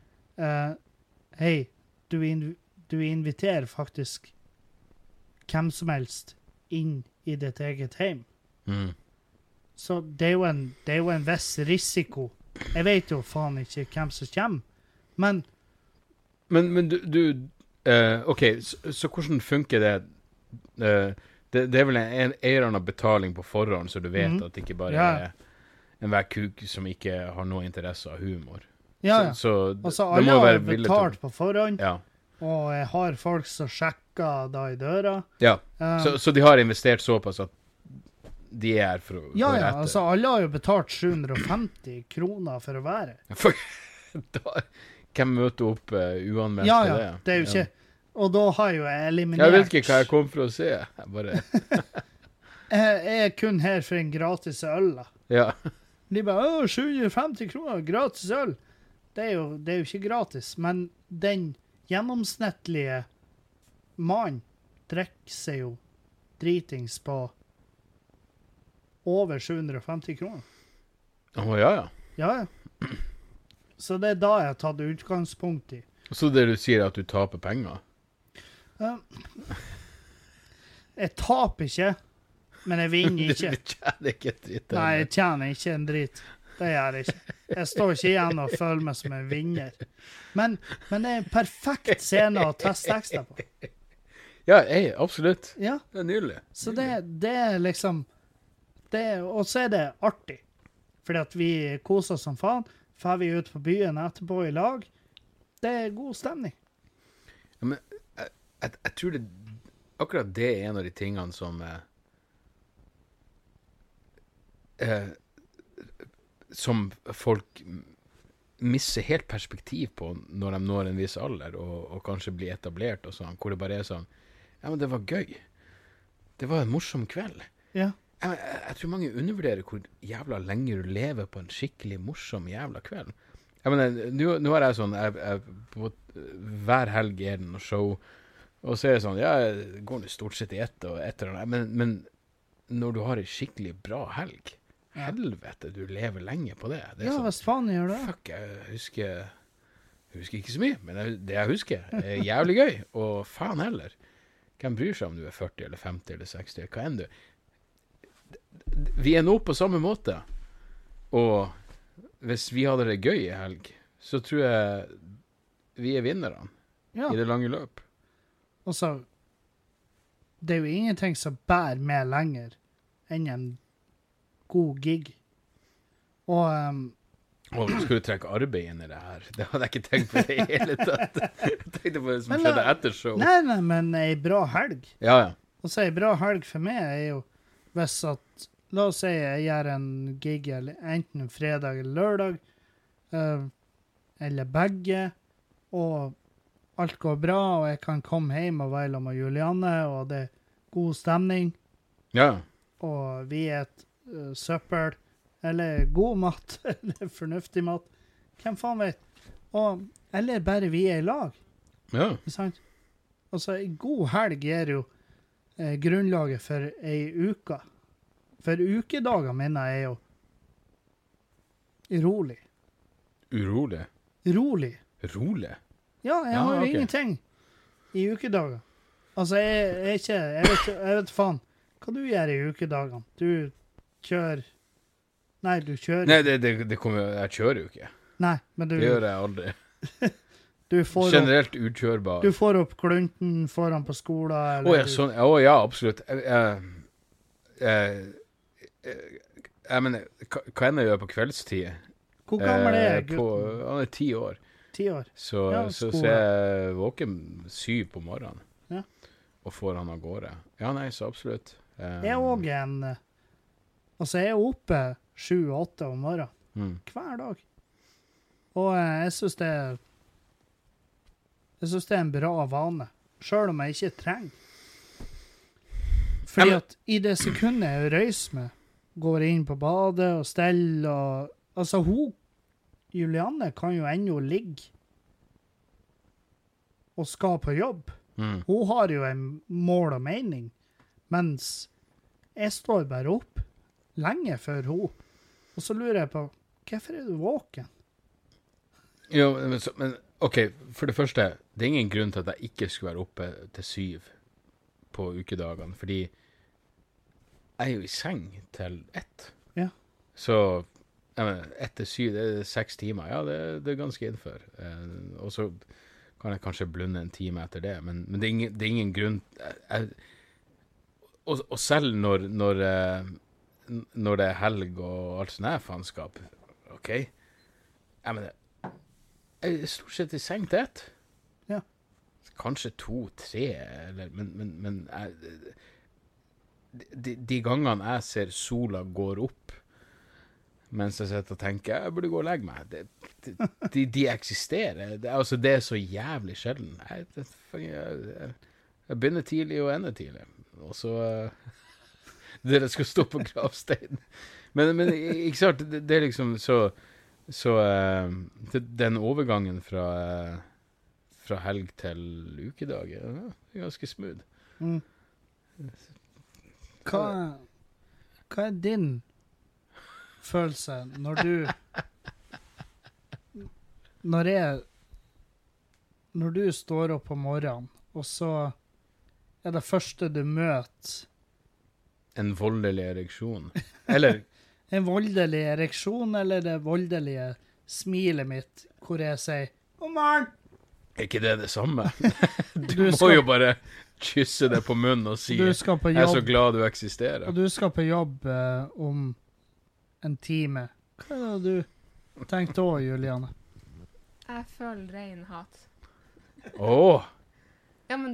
hei, du inviterer faktisk hvem som helst inn i ditt eget heim. Så det er jo en viss risiko. Jeg vet jo faen ikke hvem som kommer, men ok, så hvordan funker det? Det er vel en eller annen betaling på forhånd, så du vet at det ikke bare er en hver kuk som ikke har noe interesse av humor. Så altså, alle har betalt på forhånd, og jeg har folk som sjekker da i døra. Så de har investert såpass at de er for å rette. Altså alle har jo betalt 750 kroner for å være. Hvem møter opp uanmeldt til det? Det er jo ikke... Og da har jo jeg eliminert... Jeg vet ikke hva jeg kom for å se. Jeg er kun her for en gratis øl, da. De bare, 750 kroner, gratis øl. Det er jo ikke gratis, men den gjennomsnittlige mann drikker seg jo dritings på over 750 kroner. Ja. Så det er da jeg har tatt utgangspunkt i. Så det du sier at du taper penger? Jeg taper ikke, men jeg vinner ikke. Du tjener ikke et dritt. Nei, jeg tjener ikke en dritt. Det gjør jeg ikke. Jeg står ikke igjen og føler meg som en vinner. Men det er en perfekt scene å teste tekster på. Ja, absolutt. Ja. Det er nydelig. Så det er liksom... og så er det artig. Fordi at vi koser som faen. Får vi ut på byen etterpå i lag. Det er god stemning. Ja, men jeg tror akkurat det er en av de tingene som som folk misser helt perspektiv på når de når en viss alder og kanskje blir etablert og sånn, hvor det bare er sånn, ja, men det var gøy. Det var en morsom kveld. Ja. Jeg tror mange undervurderer hvor jævla lenge du lever på en skikkelig morsom jævla kveld. Jeg mener, nå er jeg sånn, på hver helg er det noe show, og så er det sånn, jeg går nå stort sett i ett og etter, men når du har en skikkelig bra helg, helvete, du lever lenge på det. Det er sånn, hvis faen gjør det. Fuck, jeg husker ikke så mye, men det jeg husker er jævlig gøy, og faen heller. Hvem bryr seg om du er 40 eller 50 eller 60, hva enn du? Vi er nå på samme måte, og hvis vi hadde det gøy i helg, så tror jeg vi er vinnerne Ja. i det lange løp. Og så, det er jo ingenting som bærer med lenger enn en god gig. Og Og skulle du trekke arbeid inn i det her? Det hadde jeg ikke tenkt på det i hele tatt. Jeg tenkte på det som Men, skjedde etter show. nei, men ei bra helg. Ja, ja. Og så ei bra helg for meg er jo hvis at, la oss si jeg gjør en gig eller enten fredag eller lørdag, eller begge, og alt går bra, og jeg kan komme hjem og være sammen med Julianne, og det er god stemning, Ja, og vi et søppel, eller god mat, eller fornuftig mat, hvem faen vet, og, eller bare vi er i lag, ja. ikke sant? Altså, en god helg gir jo grunnlaget for ei uke. For ukedager mine er jo rolig. Urolig. Rolig. Rolig? Ja, jeg Ja, har jo ok. ingenting i ukedager. Altså, jeg er ikke, jeg vet faen, hva du gjør i ukedagene? Du kjører, nei, du kjører, Nei, det kommer jo... Jeg kjører jo ikke. nei, men Det gjør jeg aldri. du får opp, Generelt ukjørbar. du får opp klunten foran på skolen, eller Ja, sånn. Ja, absolutt. Jeg mener, hva enn jeg gjør på kveldstid? hvor gammel er Han gutten? er 10 år. 10 år. Så, Ja, så skole. jeg våken 7 på morgenen. Ja. Og får han av gårde. Ja, nei, så absolutt. Jeg er også altså jeg er oppe 7-8 om morgenen, hver dag. Og jeg synes det er en bra vane, selv om jeg ikke trenger. Fordi at i det sekundet jeg røyser meg, går inn på badet og steller, og altså Julianne kan jo ennå ligge og skal på jobb. Hun har jo en mål og mening, mens jeg står bare opp lenge før hun. Og så lurer jeg på, hvorfor er du våken? Jo, men OK, for det første, det er ingen grunn til at jeg ikke skulle være oppe til 7 på ukedagene, fordi jeg er jo i seng til 1. Ja. Så, jeg mener, 1 til 7, det er 6 timer. Ja, det er ganske innenfor. Og så kan jeg kanskje blunde en time etter det, men det er ingen grunn... Og selv når det er helg og alt sånt her faenskap, OK? Jeg mener, jeg er stort sett i seng til 1. Ja. Kanskje 2-3, men de gangene jeg ser sola går opp, mens jeg sitter og tenker, jeg burde gå og legge meg, de eksisterer. Det er så jævlig sjelden. Jeg begynner tidlig og ender tidlig. Og så dere skal stå på gravsteinen. Men ikke sant, det er liksom så den overgangen fra helg til ukedag er ganske smooth. Hva er din følelse når du står opp om morgenen, og så er det første du møter En voldelig ereksjon. Eller en voldelig ereksjon, eller det voldelige smilet mitt, hvor jeg sier, god morgen! er ikke det samme? Du Du må skal- jo bare kysse det på munnen og si Du skal på jeg er så jobb, glad du eksisterer. og du skal på jobb om en time. Hva er det du tenkte også, Juliane? Jeg føler ren hat. Åh, Ja, men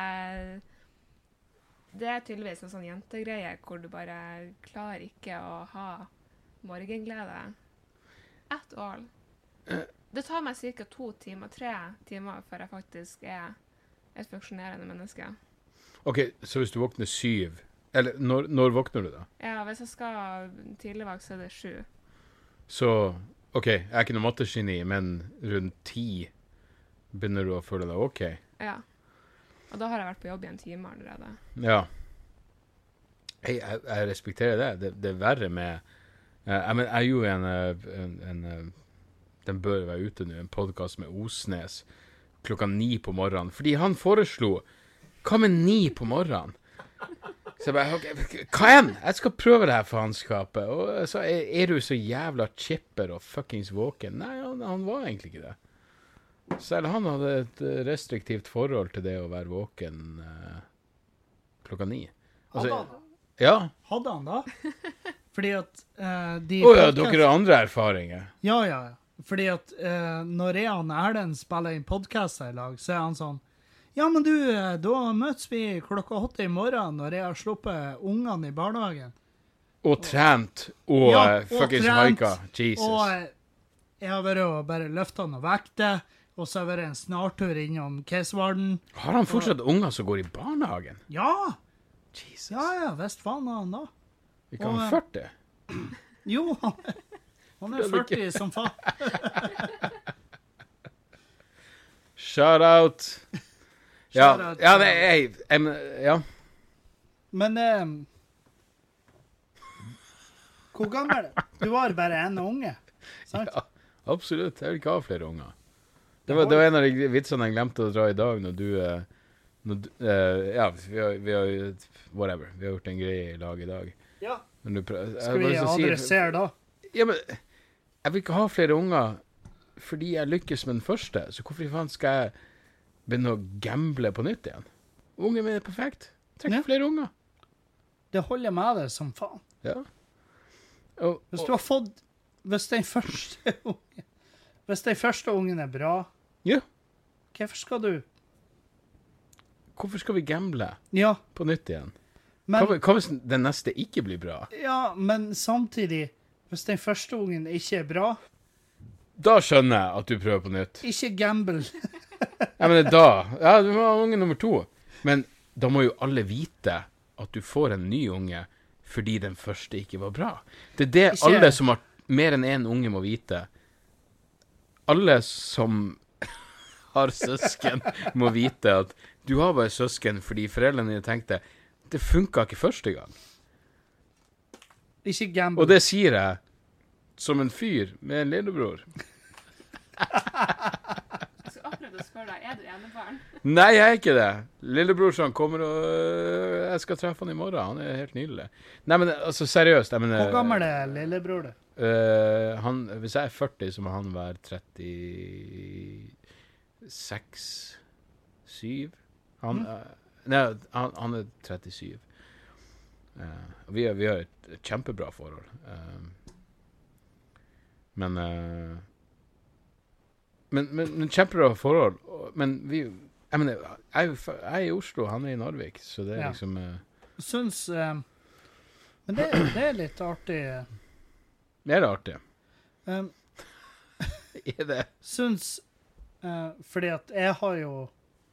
det er tydeligvis en sånn jentegreie hvor du bare klarer ikke å ha morgenglede. At all. Det tar meg ca. 2 timer, 3 timer før jeg faktisk er et funksjonerende menneske. ok, så hvis du våkner 7, eller når våkner du da? Ja, hvis jeg skal tidligvakt, så er det 7. Så, ok, jeg er ikke noe mattegeni, men rundt 10 begynner du å føle deg ok. Ja. Og da har jeg vært på jobb i en time allerede. Ja. Jeg respekterer det. Det er verre med... jeg er jo den bør være ute nå, en podcast med Osnes, klokka 9 på morgenen. Fordi han foreslo, hva med 9 på morgenen? Så jeg bare, ok, hva enn? Jeg skal prøve det her faenskapet. Og så er du så jævla chipper og fuckings våken? Nei, han var egentlig ikke det. Selv han hadde et restriktivt forhold til det å være våken 9:00. Hadde han da? Ja. Hadde han da? Fordi at de Ja, dere har andre erfaringer. Ja. Fordi at når jeg og Erlend spiller inn podcaster i lag, så er han sånn, ja, men du, da møtes vi 8:00 i morgen når jeg har sluppet ungene i barnehagen. Og trent, og Ja, og fuckings trent, haika. Jesus. Og jeg har vært og bare løftet noen vekter, og så har jeg vært en snartur innom Kesvarden. Har han fortsatt unger som går i barnehagen? Ja! Jesus. Ja, visst faen han da. Vi kan Og, ha 40. Jo, han er 40 som faen. Shout out. Shout out. Ja, ja. Men hvor gammel er du? Du har bare en unge, sant? Ja, absolutt. Jeg vil ikke ha flere unger. Det var en av de vitsene jeg glemte å dra i dag, når du ja, vi har whatever. Vi har gjort en greie i lag i dag. Ja. Skal vi adressere da? Ja, men jeg vil ikke ha flere unger fordi jeg lykkes med den første, så hvorfor i faen skal jeg begynne å gamble på nytt igjen? Ungen min er perfekt. Trenger ikke flere unger. Det holder med det som faen. Ja. Hvis du har fått, hvis den første ungen er bra, Ja. Hvorfor skal vi gamble Ja, på nytt igjen? men, Hva hvis den neste ikke blir bra? ja, men samtidig, hvis den første ungen ikke er bra, Da skjønner jeg at du prøver på nytt. ikke gamble. Ja, men da ja, du må ha unge nummer 2. Men da må jo alle vite at du får en ny unge fordi den første ikke var bra. Det er det Ikke- alle som har mer enn en unge må vite. Alle som har søsken må vite at du har bare søsken fordi foreldrene dine tenkte det funka ikke første gang. Ikke gamble. Og det sier jeg som en fyr med en lillebror. Jeg skal akkurat å spørre deg, er du enebarn? Nei, jeg er ikke det. Lillebrorsan kommer og jeg skal treffe han i morgen. Han er helt nydelig. Nei, men altså, seriøst. Jeg mener, Hvor gammel er lillebror du? hvis jeg er 40, så må han være 36, 7. Han er 37. Vi har et kjempebra forhold. Men kjempebra forhold. Men jeg mener, jeg er i Oslo, han er i Narvik, så det er Ja. liksom Syns men det er litt artig. Det er artig. Um, Er det? syns fordi at jeg har jo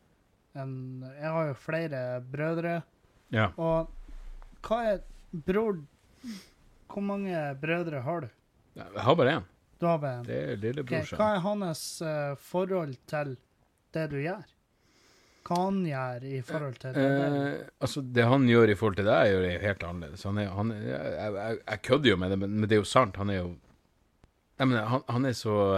flere brødre, Ja. og hva er bror hvor mange brødre har du? Jeg har bare én. Du har bare en. Det er Ok, lillebrorsan. hva er hans forhold til det du gjør? Hva han gjør i forhold til det? Altså, det han gjør i forhold til det, jeg gjør det helt annerledes. Jeg kødder jo med det, men det er jo sant. Han er jo jeg mener, han er så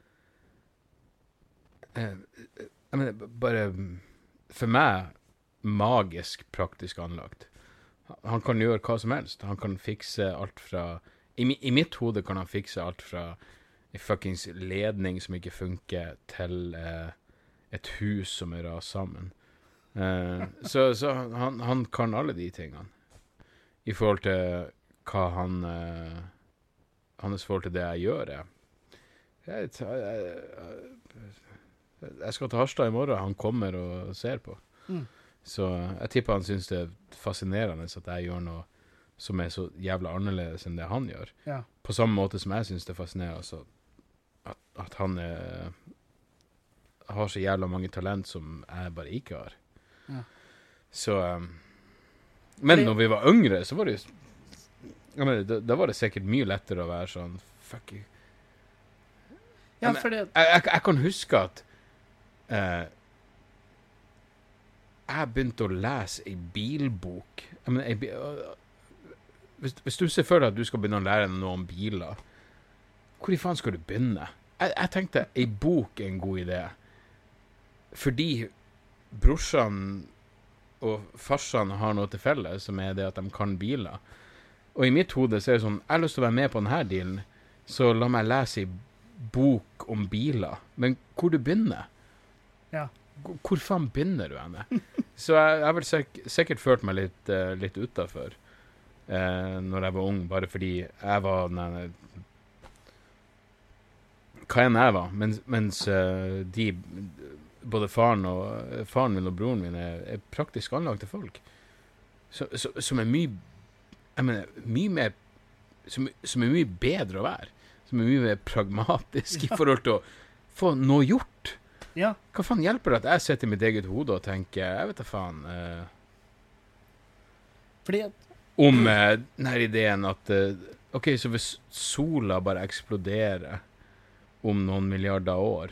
jeg mener, bare for meg magisk praktisk anlagt. Han kan gjøre hva som helst. Han kan fikse alt fra i mitt hode kan han fikse alt fra en fuckings ledning som ikke funker, til et hus som er rast sammen. Så han kan alle de tingene. I forhold til hva hans forhold til det jeg gjør er. Jeg skal til Harstad i morgen. Han kommer og ser på. Så jeg tipper han synes det er fascinerende at jeg gjør noe som er så jævla annerledes enn det han gjør. Ja. På samme måte som jeg synes det er fascinerende altså, at han har så jævla mange talent som jeg bare ikke har. Ja. Så men når vi var yngre, så var det jo da var det sikkert mye lettere å være sånn fuck you. Ja, fordi Jeg kan huske at jeg begynte å lese ei bilbok. Jeg mener, hvis du ser for deg at du skal begynne å lære noe om biler, hvor i faen skal du begynne? Jeg tenkte ei bok er en god idé. Fordi brorsan og farsene har noe til felles, som det at de kan biler. Og i mitt hode så det sånn, jeg har lyst til å være med på denne dealen, så la meg lese i bok om biler. Men hvor du begynner? Ja. Hvor faen begynner du henne? Så jeg har vel sikkert følt meg litt utenfor når jeg var ung, bare fordi jeg var hva enn jeg var, mens de, både faren min og broren min er praktisk anlagte folk, som mye, jeg mener, mye mer, som mye bedre å være, som mye mer pragmatisk i forhold til å få noe gjort. Ja. Hva faen hjelper det at jeg sitter i mitt eget hode og tenker, jeg vet da faen, Fordi at om denne ideen at, ok, så hvis sola bare eksploderer om noen milliarder år,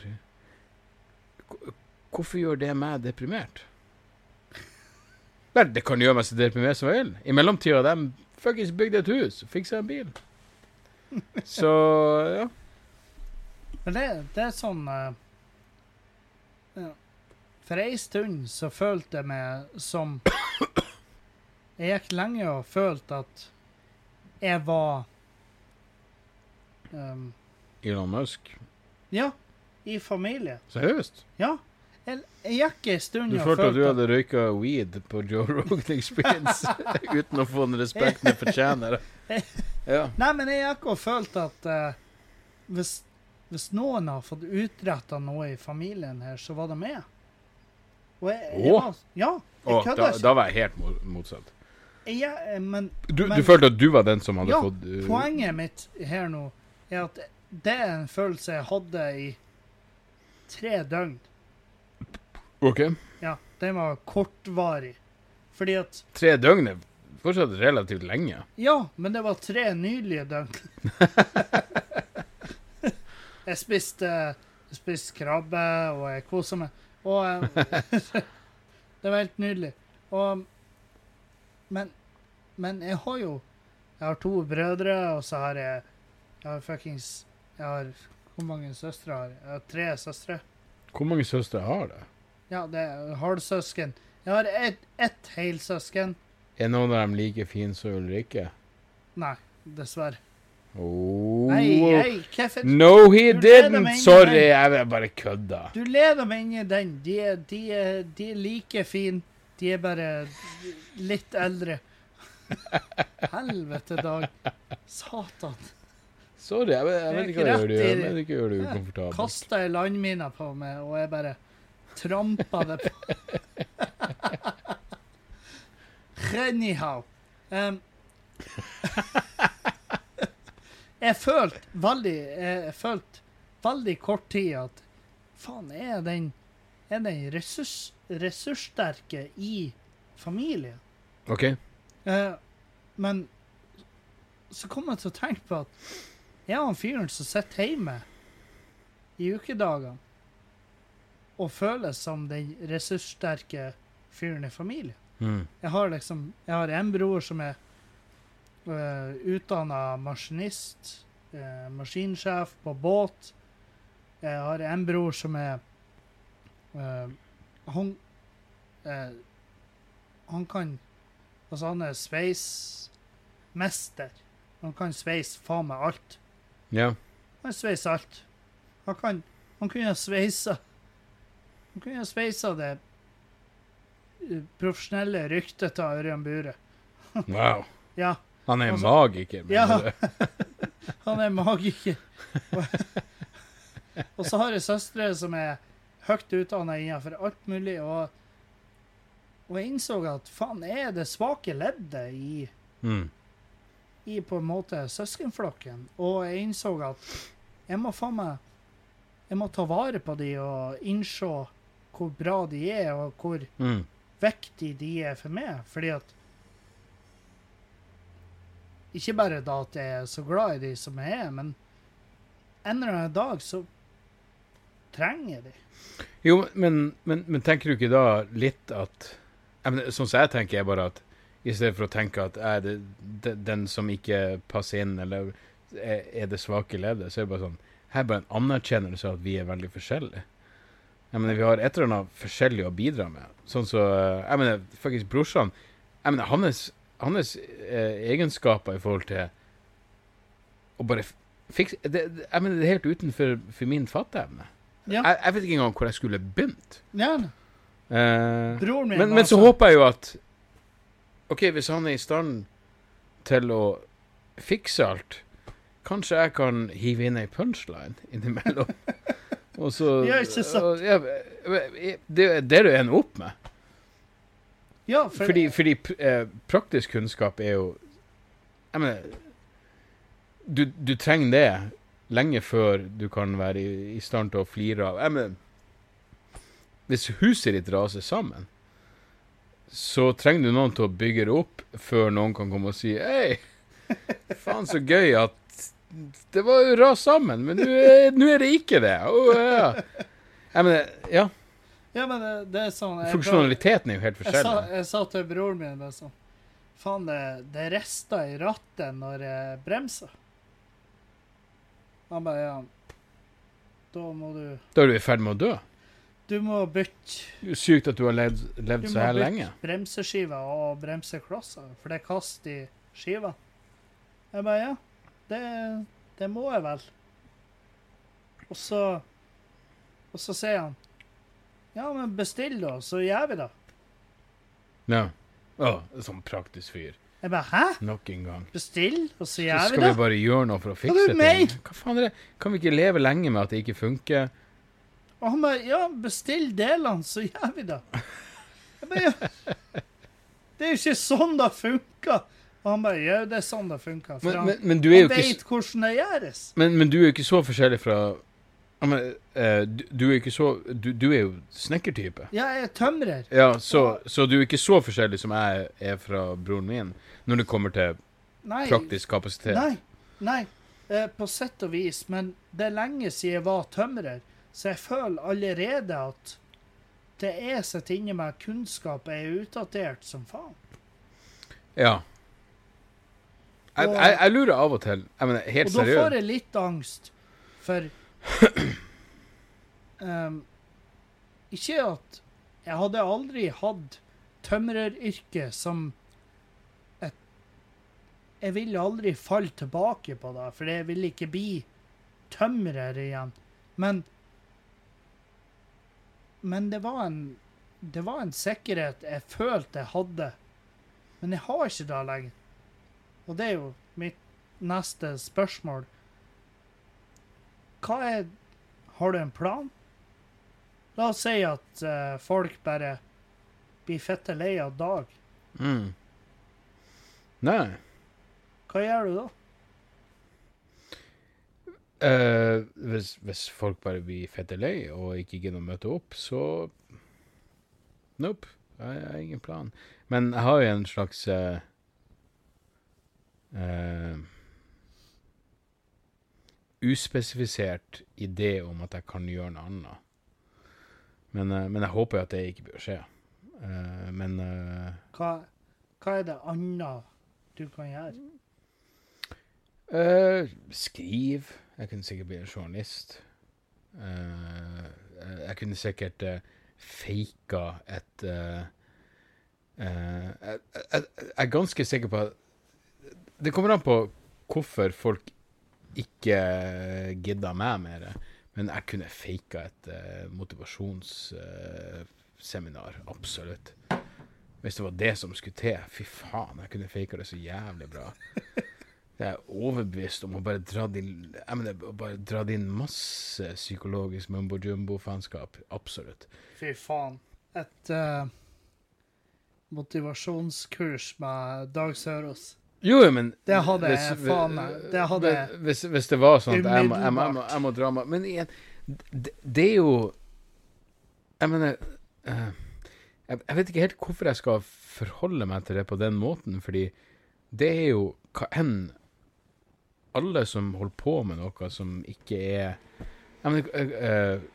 hvorfor gjør det meg deprimert? Vel, det kan gjøre meg så deprimert som jeg vil. I mellomtiden, de fuckings bygde et hus, fikset en bil. Så, ja. Men det sånn ja. For en stund så følte jeg meg som jeg gikk lenge og følte at jeg var Elon Musk. Ja, i familie. Seriøst? Ja, jeg gikk en stund Du og følte at du følte hadde røyket weed på Joe Rogan Experience uten å få den respekten jeg fortjener. Ja. Nei, men jeg gikk og følte at hvis noen har fått utrettet noe i familien her, så var det meg. Og jeg var, ja, jeg kødder ikke. Da var jeg helt motsatt. Men Du følte at du var den som hadde ja, fått... poenget mitt her nå er at det er en følelse jeg hadde i 3 døgn. Ok. Ja, den var kortvarig. Fordi at... 3 døgn er fortsatt relativt lenge. Ja, men det var 3 nydelige døgn. Jeg spiste krabbe, og jeg koset meg. Og det var helt nydelig. Og, men jeg har 2 brødre, og så har jeg hvor mange søstre har jeg? Jeg har 3 søstre. Hvor mange søstre har det? Ja, det er halvsøsken. Jeg har ett helsøsken. Er noen av dem like fin som Ulrikke? Nei, dessverre. Oh. Nei, hvorfor? No, he didn't! Sorry, jeg bare kødda. Du leder meg inn i den. De er like fin. De er bare litt eldre. Helvete dag. Satan. Sorry, jeg vet ikke hva jeg gjør det. Jeg vet ikke hva du ukomfortabelt. Kastet en landmine på meg, og jeg bare trampet det på. Anyhow. Jeg følte veldig kort tid at faen, er den ressurssterke i familien. Ok. Men så kom jeg til å tenke på at jeg er en fyren som sitter hjemme i ukedagene og føles som den ressurssterke fyren i familien. Jeg har en bror som er utdannet maskinist, maskinsjef på båt. Jeg har en bror som er han kan, altså han er sveismester. Han kan sveise faen meg alt. Ja. Han sveiser alt. Han kunne sveisa det profesjonelle ryktet til Ørjan Bure. Wow. Ja. Han er Altså, magiker. Ja. Han er magiker. Og så har jeg søstre som er høyt utdannet innenfor alt mulig, og jeg innså at faen, er det svake leddet i på en måte søskenflokken, og jeg innså at jeg må ta vare på de og innse hvor bra de er, og hvor viktig de er for meg, fordi at ikke bare da at jeg er så glad i de som jeg er, men en eller annen dag så trenger jeg de. Jo, men tenker du ikke da litt at, sånn som jeg tenker er bare at i stedet for å tenke at den som ikke passer inn, eller er det svake leddet, så er det bare sånn, her er bare en anerkjennelse av at vi er veldig forskjellige. Jeg mener, vi har et eller annet forskjellig å bidra med. Sånn så, jeg mener, faktisk brorsan, jeg mener, hans egenskaper i forhold til å bare fikse, jeg mener, det er helt utenfor for min fatteevne. Ja. Jeg vet ikke engang hvor jeg skulle begynt. Ja. Broren min Men så håper jeg jo at ok, hvis han er i stand til å fikse alt, kanskje jeg kan hive inn en punchline innimellom. Og så Ja, ikke sant. det er det du ender opp med. Ja, Fordi praktisk kunnskap er jo jeg mener, du trenger det lenge før du kan være i stand til å flire av. Jeg mener, hvis huset ditt raser sammen, så trenger du noen til å bygge det opp før noen kan komme og si «Hei, faen så gøy at det var jo ras sammen, men nå er det ikke det». Ja. Jeg mener, ja. Ja, men det er sånn... Funksjonaliteten er jo helt forskjellig. Jeg sa til broren min bare sånn, faen, det rister i rattet når jeg bremser. Han bare, ja, da må du... Da er du i ferd med å dø. Du må bytte... Det er jo sykt at du har levd så her lenge. Du må bytte bremseskiver og bremseklosser, for det kaster i skiva. Jeg bare, ja, det må jeg vel. Og så sier han, ja, men bestill da, så gjør vi det. Ja. Sånn praktisk fyr. Jeg bare, hæ? Nok en gang. Bestill, og så Så gjør vi skal det. vi bare gjøre noe for å fikse Hva er det med ting. Hva faen er det? Kan vi ikke leve lenge med at det ikke funker? Og han bare, ja, bestill delene, så gjør vi det. Jeg bare, ja, det er jo ikke sånn det funker. Og han bare, ja, det er sånn det funker. For Men du er jo han ikke... vet hvordan det gjøres. Men du er jo ikke så forskjellig fra... du er ikke så... Du er jo snekkertype. Ja, jeg er tømrer. Ja, så du er ikke så forskjellig som jeg er fra broren min, når det kommer til praktisk kapasitet. Nei, på sett og vis, men det er lenge siden jeg var tømrer, så jeg føler allerede at det jeg sitter inne med kunnskap er utdatert som faen. Ja. Jeg lurer av og til, jeg mener, helt seriøst. Og da seriøst. får jeg litt angst, for ikke at jeg hadde aldri hatt tømreryrke som jeg ville aldri falle tilbake på det, for jeg ville ikke bli tømrer igjen. Men det var en sikkerhet jeg følte jeg hadde, men jeg har ikke det lenger. Og det er jo mitt neste spørsmål. Har du en plan? La oss si at folk bare blir fette lei av dag. Nei. Hva gjør du da? Hvis folk bare blir fette lei og ikke gidder å møte opp, så nope, jeg har ingen plan. Men jeg har jo en slags uspesifisert idé om at jeg kan gjøre noe annet. Men jeg håper at det ikke bør skje. Hva er det annet du kan gjøre? Skriv. Jeg kunne sikkert bli en journalist. Jeg kunne sikkert faka et jeg er ganske sikker på at det kommer an på hvorfor folk ikke gidder meg mer, men jeg kunne faka et motivasjonsseminar, absolutt. Hvis det var det som skulle til, fy faen, jeg kunne faka det så jævlig bra. Jeg er overbevist om å bare dra inn masse psykologisk mumbo-jumbo-fanskap. Absolutt. Fy faen. Et motivasjonskurs med Dag Sørås. Jo, men... Det hadde jeg, faen meg. Det hadde jeg. Hvis det var sånn at jeg må dra meg... Men igjen, det er jo... Jeg mener... Jeg vet ikke helt hvorfor jeg skal forholde meg til det på den måten, fordi det er jo hva enn alle som holder på med noe som ikke er... Jeg mener,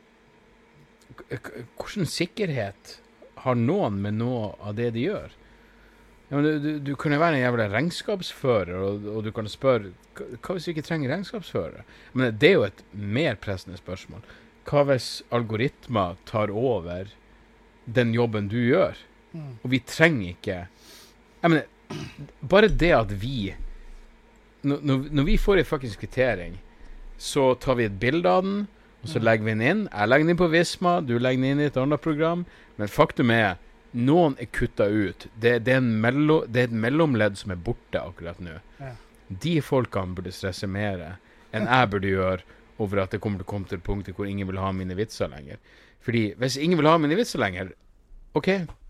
hvordan sikkerhet har noen med noe av det de gjør? Jeg mener, du kan jo være en jævla regnskapsfører, og du kan spørre, hva hvis vi ikke trenger regnskapsfører? Men det er jo et mer pressende spørsmål. hva hvis algoritmer tar over den jobben du gjør? Og vi trenger ikke... Jeg mener, bare det at vi... Når vi får en fucking kvittering, så tar vi et bilde av den, og så legger vi den inn. Jeg legger den inn på Visma, du legger den inn i et annet program. Men faktum er, noen er kuttet ut. Det er et mellomledd som er borte akkurat nå. Ja. De folkene burde stresse mer enn jeg burde gjøre over at det kommer til å komme til punktet hvor ingen vil ha mine vitser lenger. Fordi hvis ingen vil ha mine vitser lenger, ok,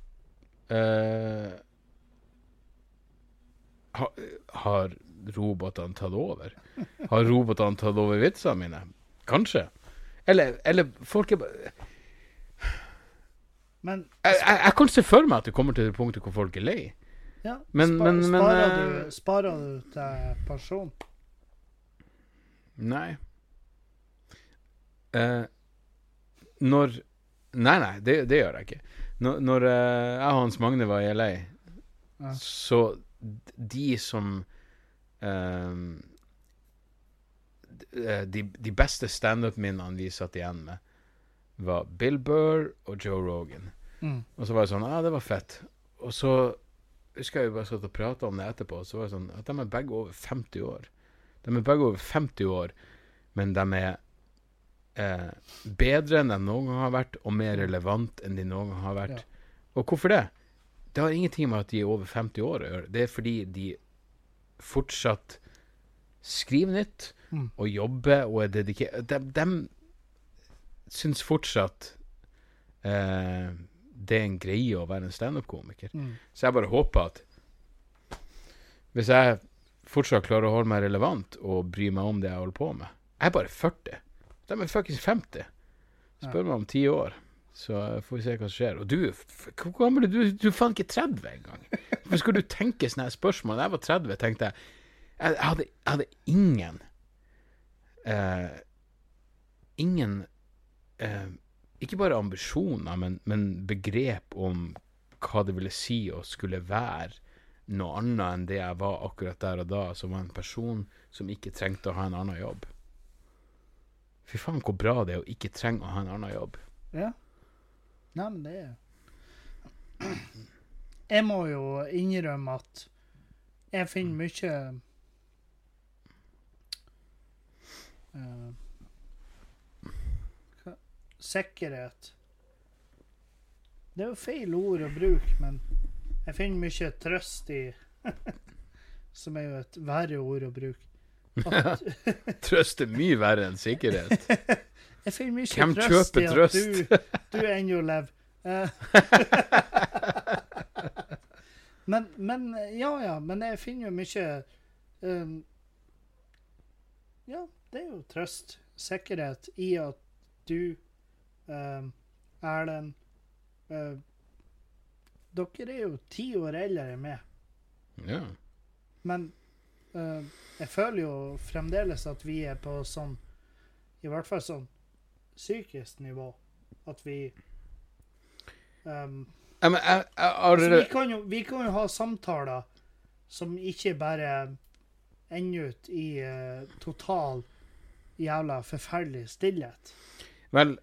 har robotene tatt over? Har robotene tatt over vitsene mine? Kanskje. Eller folk er bare... Men jeg kan se for meg at det kommer til det punktet hvor folk er lei. ja, Men sparer du til person? Nei. Nei, det gjør jeg ikke. Når jeg og Hans Magne var i LA, så de som de beste stand-up-minnene vi satt igjen med var Bill Burr og Joe Rogan. Og så var det sånn, det var fett. Og så husker jeg jo bare satt og pratet om det etterpå, så var det sånn at de er begge over 50 år. De er begge over 50 år, men de er bedre enn de noen gang har vært, og mer relevant enn de noen gang har vært. Ja. Og hvorfor det? Det har ingenting med at de er over 50 år å gjøre. Det er fordi de fortsatt skriver nytt, og jobber, og er dedikert. De synes fortsatt det er en greie å være en stand-up-komiker. Så jeg bare håper at hvis jeg fortsatt klarer å holde meg relevant og bry meg om det jeg holder på med. Jeg er bare 40. De er fucking 50. Spør meg om 10 år, så får vi se hva som skjer. Og du, hvor gammel er du? Du er faen ikke 30 engang. Hvorfor skal du tenke sånne spørsmål? Da jeg var 30, tenkte jeg hadde ingen ikke bare ambisjoner, men begrep om hva det ville si å skulle være noe annet enn det jeg var akkurat der og da, som var en person som ikke trengte å ha en annen jobb. Fy faen, hvor bra det er å ikke trenge å ha en annen jobb. Ja. Nei, men det er... Jeg må jo innrømme at jeg finner mye sikkerhet. Det er jo feil ord å bruke, men jeg finner mye trøst i som er jo et verre ord å bruke. Trøst er mye verre enn sikkerhet. Jeg finner mye Hvem trøst i kjøper at du ennå lever. Men men jeg finner jo mye ja, det er jo trøst, sikkerhet i at du Erlend dere er jo 10 år eldre enn meg. Ja. Men jeg føler jo fremdeles at vi er på sånn, i hvert fall sånn psykisk nivå, at vi vi kan jo ha samtaler som ikke bare ender ut i total jævla forferdelig stillhet. Vel,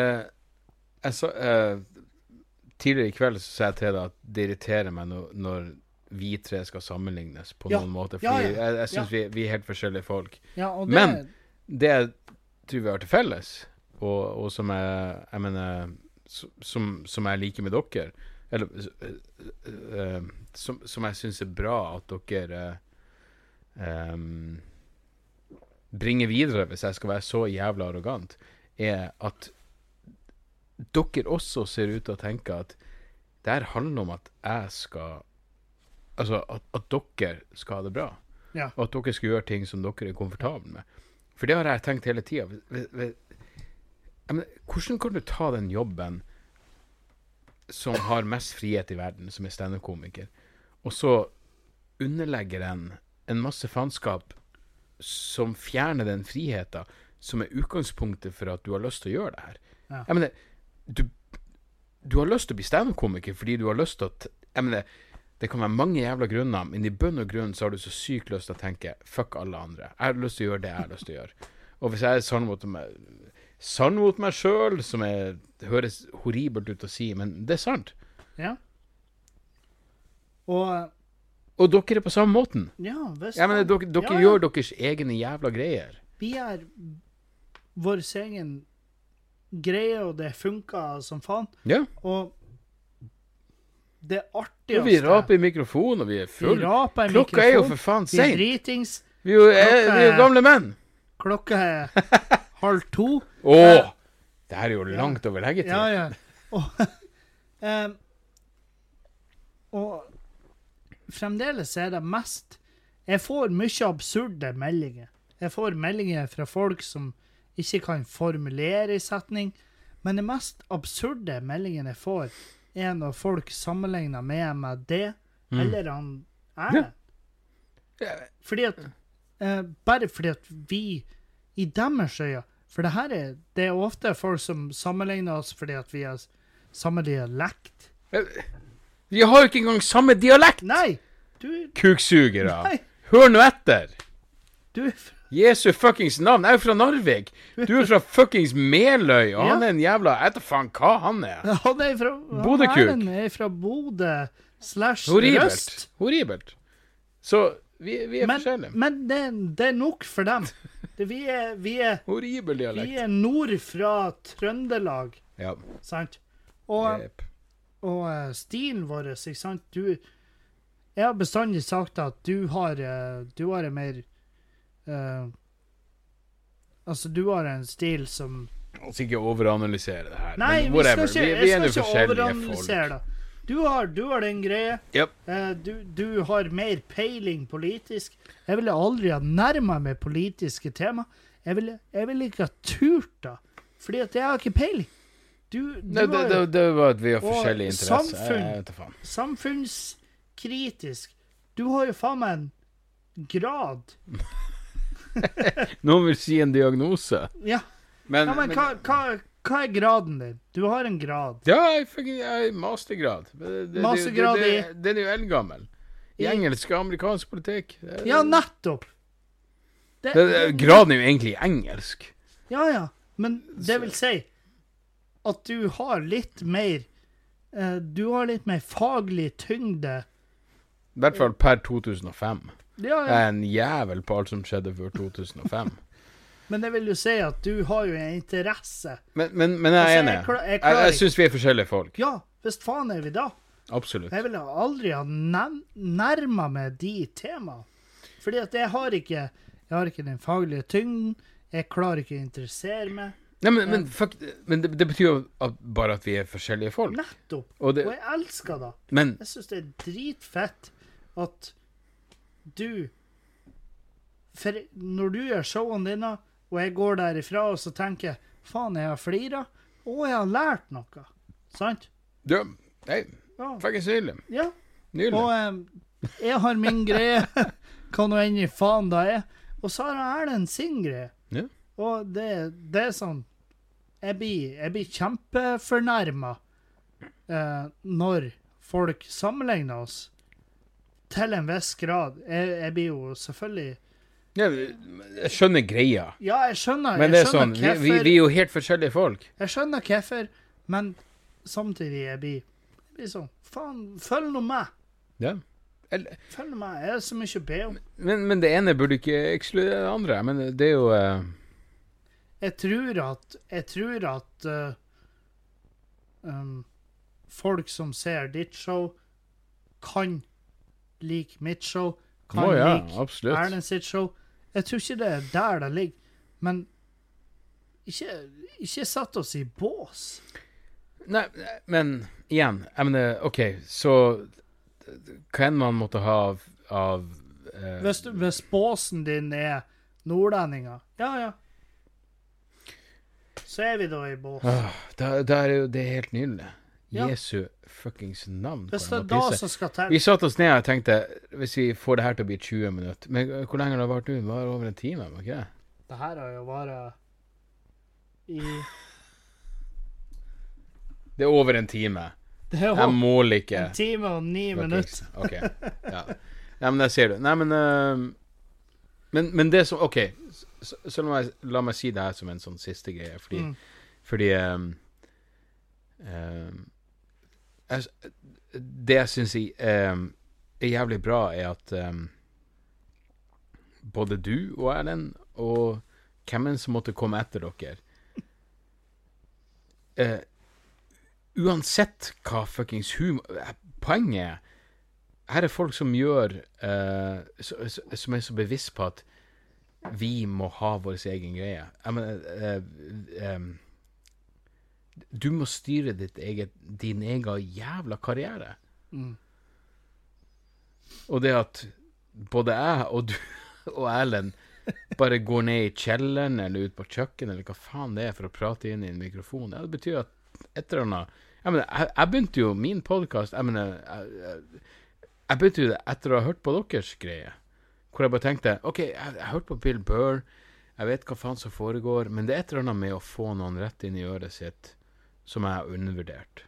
tidligere i kveld så sa jeg til deg at det irriterer meg når vi tre skal sammenlignes på noen måte, fordi jeg synes vi er helt forskjellige folk. Ja, og men det jeg tror vi har til felles, og som jeg mener, som jeg liker med dere, eller som jeg synes er bra at dere bringer videre, hvis jeg skal være så jævla arrogant, er at dere også ser ut til å tenke at det her handler om at jeg skal, altså at dere skal ha det bra, og at dere skal gjøre ting som dere er komfortable med. For det har jeg tenkt hele tiden. Hvordan kan du ta den jobben som har mest frihet i verden, som er stand-up-komiker, og så underlegger den en masse fanskap som fjerner den friheten som er utgangspunktet for at du har lyst til å gjøre det her. Ja. Jeg mener, du har lyst til å bli stand-up-komiker fordi du har lyst til å... Jeg mener, det kan være mange jævla grunner, men i bunn og grunn så har du så sykt lyst til å tenke fuck alle andre. Jeg har lyst til å gjøre det jeg har lyst til å gjøre. Og hvis jeg er sånn mot meg... sann mot meg selv, som det høres horribelt ut å si, men det er sant. Ja. Og dere er på samme måten. ja, visst. Jeg mener, dere gjør deres egne jævla greier. Vi er vår egen greie, og det funker som faen. Ja. Og det artigste... Og vi raper i mikrofonen, og vi er full. Klokka er jo for faen Vi er sent. dritings. Vi er jo gamle menn. Klokka er 1:30. Det her er jo langt over leggetid. Ja, ja. Og fremdeles er det mest... Jeg får mye absurde meldinger. Jeg får meldinger fra folk som ikke kan formulere i setning, men det mest absurde meldingen jeg får, er når folk sammenligner med det, eller han Erlend. Fordi at bare fordi at vi i deres øyne, for det er ofte folk som sammenligner oss fordi at vi har samme dialekt. Vi har jo ikke engang samme dialekt. Nei! Kuksugere. Nei. Hør nå etter. Du Jesu fuckings navn. Jeg er jo fra Narvik. Du er fra fuckings Meløy, og han er en jævla... Jeg vet da faen hva han er. Han er fra... Bodøkuk. Han er fra Bodø/Røst. Horribelt. Så vi er forskjellige. Men det er nok for dem. Vi er Horribel dialekt. Vi er nord fra Trøndelag, Ja. sant? Og Yep. stilen vår, ikke sant? Jeg har bestandig sagt at du har en mer... altså, du har en stil som... Altså ikke overanalysere det her. Nei, men vi whatever. skal ikke, vi er jeg jo skal ikke forskjellige overanalysere folk. det. Du har den greie. Yep. Du har mer peiling politisk. Jeg ville aldri ha nærmet meg politiske tema. Jeg ville ikke ha turt da. Fordi at jeg har ikke peiling. Det var at vi har forskjellige interesser. Jeg vet da faen. Samfunnskritisk. Du har jo faen meg en grad. Noen vil si en diagnose. Ja. Men Hva er graden din? Du har en grad. Ja, jeg er mastergrad. Mastergrad i... Den er jo eldgammel. I engelsk og amerikansk politikk. Ja, nettopp. Graden er jo egentlig engelsk. Ja. Men det vil si at du har litt mer faglig tyngde. I hvert fall per 2005. Ja. Jeg er en jævel på alt som skjedde før 2005. Men det vil jo si at du har jo en interesse. Men jeg er enig. Jeg synes vi er forskjellige folk. Ja, hvis faen er vi da. Absolutt. Jeg ville aldri ha nærmet meg de temaene. Fordi at jeg har ikke den faglige tyngden. Jeg klarer ikke å interessere meg. Nei, men det betyr jo bare at vi er forskjellige folk. Nettopp. Og jeg elsker det. Jeg synes det er dritfett at du... For når du gjør showene dine, og jeg går derifra, og så tenker jeg, faen, jeg har fliret, og jeg har lært noe. Sant? Ja, faktisk nydelig. Ja. Nydelig. Og jeg har min greie, hva nå enn i faen da er, og så har Erlend sin greie. Ja. Og det er sånn, jeg blir kjempefornærmet når folk sammenligner oss til en viss grad. Jeg blir jo selvfølgelig... Ja, jeg skjønner greia. Ja, jeg skjønner. Men det er sånn, vi er jo helt forskjellige folk. Jeg skjønner hvorfor, men samtidig jeg blir sånn, faen, følg nå med. Ja. Følg nå med, jeg er så mye å be om. Men det ene burde ikke ekskludere det andre, men det er jo... Jeg tror at folk som ser ditt show kan like mitt show, kan like Erlend sitt show. Jeg tror ikke det er der det ligger, men ikke satt oss i bås. Nei, men igjen, jeg mener, ok, så hva enn man måtte ha av hvis båsen din er nordlendinger, ja. Så er vi da i bås. Det er jo det er helt nydelig. Ja. Jesu fuckings navn. Hvis det er da som skal til. Vi satt oss ned og tenkte, hvis vi får det her til å bli 20 minutter, men hvor lenge har det vært nå? Det var over en time, var ikke det? Det her har jo vært i... Det er over en time. Jeg måler ikke. 1 time og 9 minutter. Ok, ja. Ja, men der ser du. Nei, men det som, ok, så la meg si det her som en sånn siste greie, fordi det jeg synes er jævlig bra er at både du og Erlend og hvem enn som måtte komme etter dere uansett hva fuckings poenget er, her er folk som gjør som er så bevisst på at vi må ha vår egen greie. Jeg mener, du må styre din egen jævla karriere. Og det at både jeg og du og Erlend bare går ned i kjelleren eller ut på kjøkken eller hva faen det er for å prate inn i en mikrofon, det betyr at et eller annet jeg begynte jo min podcast jeg begynte jo det etter å ha hørt på deres greie hvor jeg bare tenkte, ok, jeg har hørt på Bill Burr, jeg vet hva faen som foregår, men det er et eller annet med å få noen rett inn i øret sitt som jeg har undervurdert.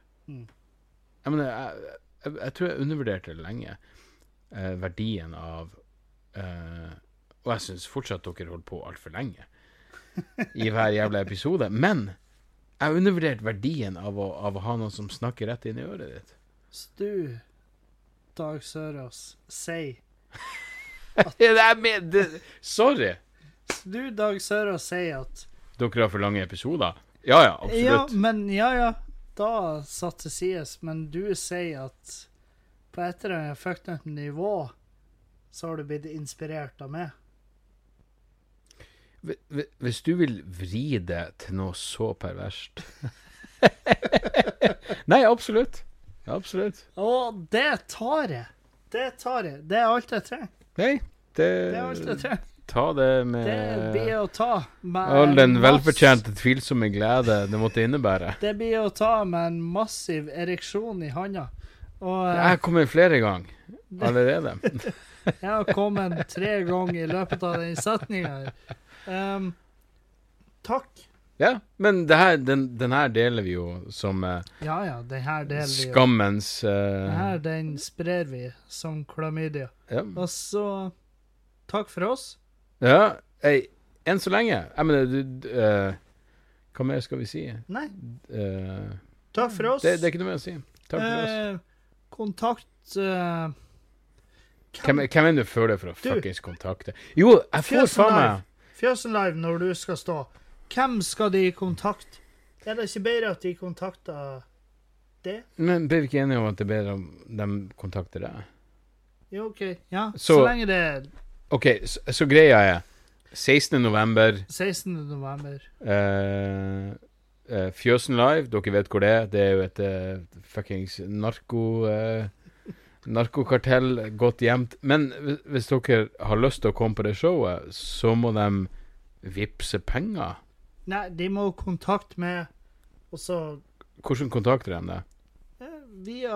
Jeg tror jeg undervurderte lenge verdien av og jeg synes fortsatt dere holder på alt for lenge i hver jævla episode, men jeg har undervurdert verdien av å ha noen som snakker rett inn i øret ditt. Du, Dag Sørås, sier sorry. Du, Dag Sørås, sier at dere har for lange episoder? Ja, absolutt. Ja, da satt det sies, men du sier at på et eller annet fucked up nivå så har du blitt inspirert av meg. Hvis du vil vri det til noe så perverst Nei, absolutt. Og det tar jeg. Det er alt jeg trenger. Nei, det er alt jeg trenger. Ta det med det blir å ta med all den velfortjente tvilsomme glede det måtte innebære. Det blir å ta med en massiv ereksjon i handa. Jeg har kommet flere ganger allerede. Jeg har kommet 3 ganger i løpet av den setningen her. Takk. Ja, men den her deler vi jo som den her deler vi skammens den sprer vi som klamydia. Ja. Og så takk for oss. Ja, enn så lenge. Jeg mener, hva mer skal vi si? Nei. Takk for oss. Det er ikke noe mer å si. Takk for oss. Kontakt hvem er du føler for å fuckings kontakte? Jo, jeg får faen meg Fjøsen Live når du skal stå. Hvem skal de kontakte? Er det ikke bedre at de kontakter det? Men ble vi ikke enige om at det er bedre om de kontakter deg? Jo, ok. Ja, så lenge det ok, så greia er 16. november Fjøsen Live, dere vet hvor det er. Det er jo et fuckings narkokartell godt gjemt. Men hvis dere har lyst til å komme på det showet, så må de vipse penger. Nei, de må kontakte meg, og så hvordan kontakter de det? Via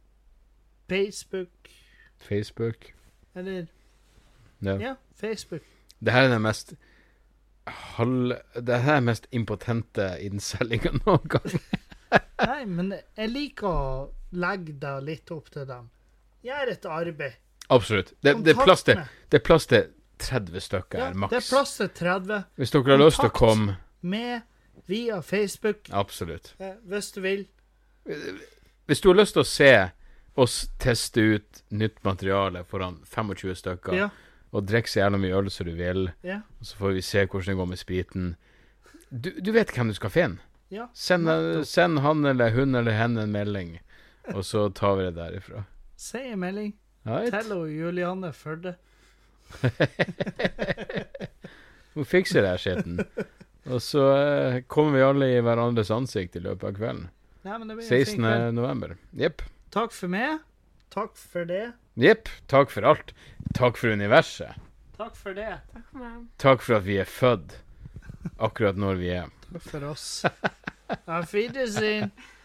Facebook. Eller ja, Facebook. Det her er den mest det her er mest impotente innselgingen noen gang. Nei, men jeg liker å legge det litt opp til dem. Gjør et arbeid. Absolutt. Det er plass til 30 stykker her, maks. Det er plass til 30. Hvis dere har lyst til å komme med via Facebook. Absolutt. Hvis du vil. Hvis du har lyst til å se oss teste ut nytt materiale foran 25 stykker, og drikke så jævla mye øl så du vil, og så får vi se hvordan det går med spriten. Du vet hvem du skal finne. Ja. Send han eller hun eller henne en melding, og så tar vi det derifra. Si en melding. Right. Tell og Julianne Førde. Hun fikser det her skitten. Og så kommer vi alle i hverandres ansikt i løpet av kvelden. Ja, 16. november. Jepp. Takk for meg. Takk for det. Jepp. Takk for alt. Takk for universet. Takk for det. Takk for meg. Takk for at vi er født akkurat når vi er. Takk for oss. Auf Wiedersehen.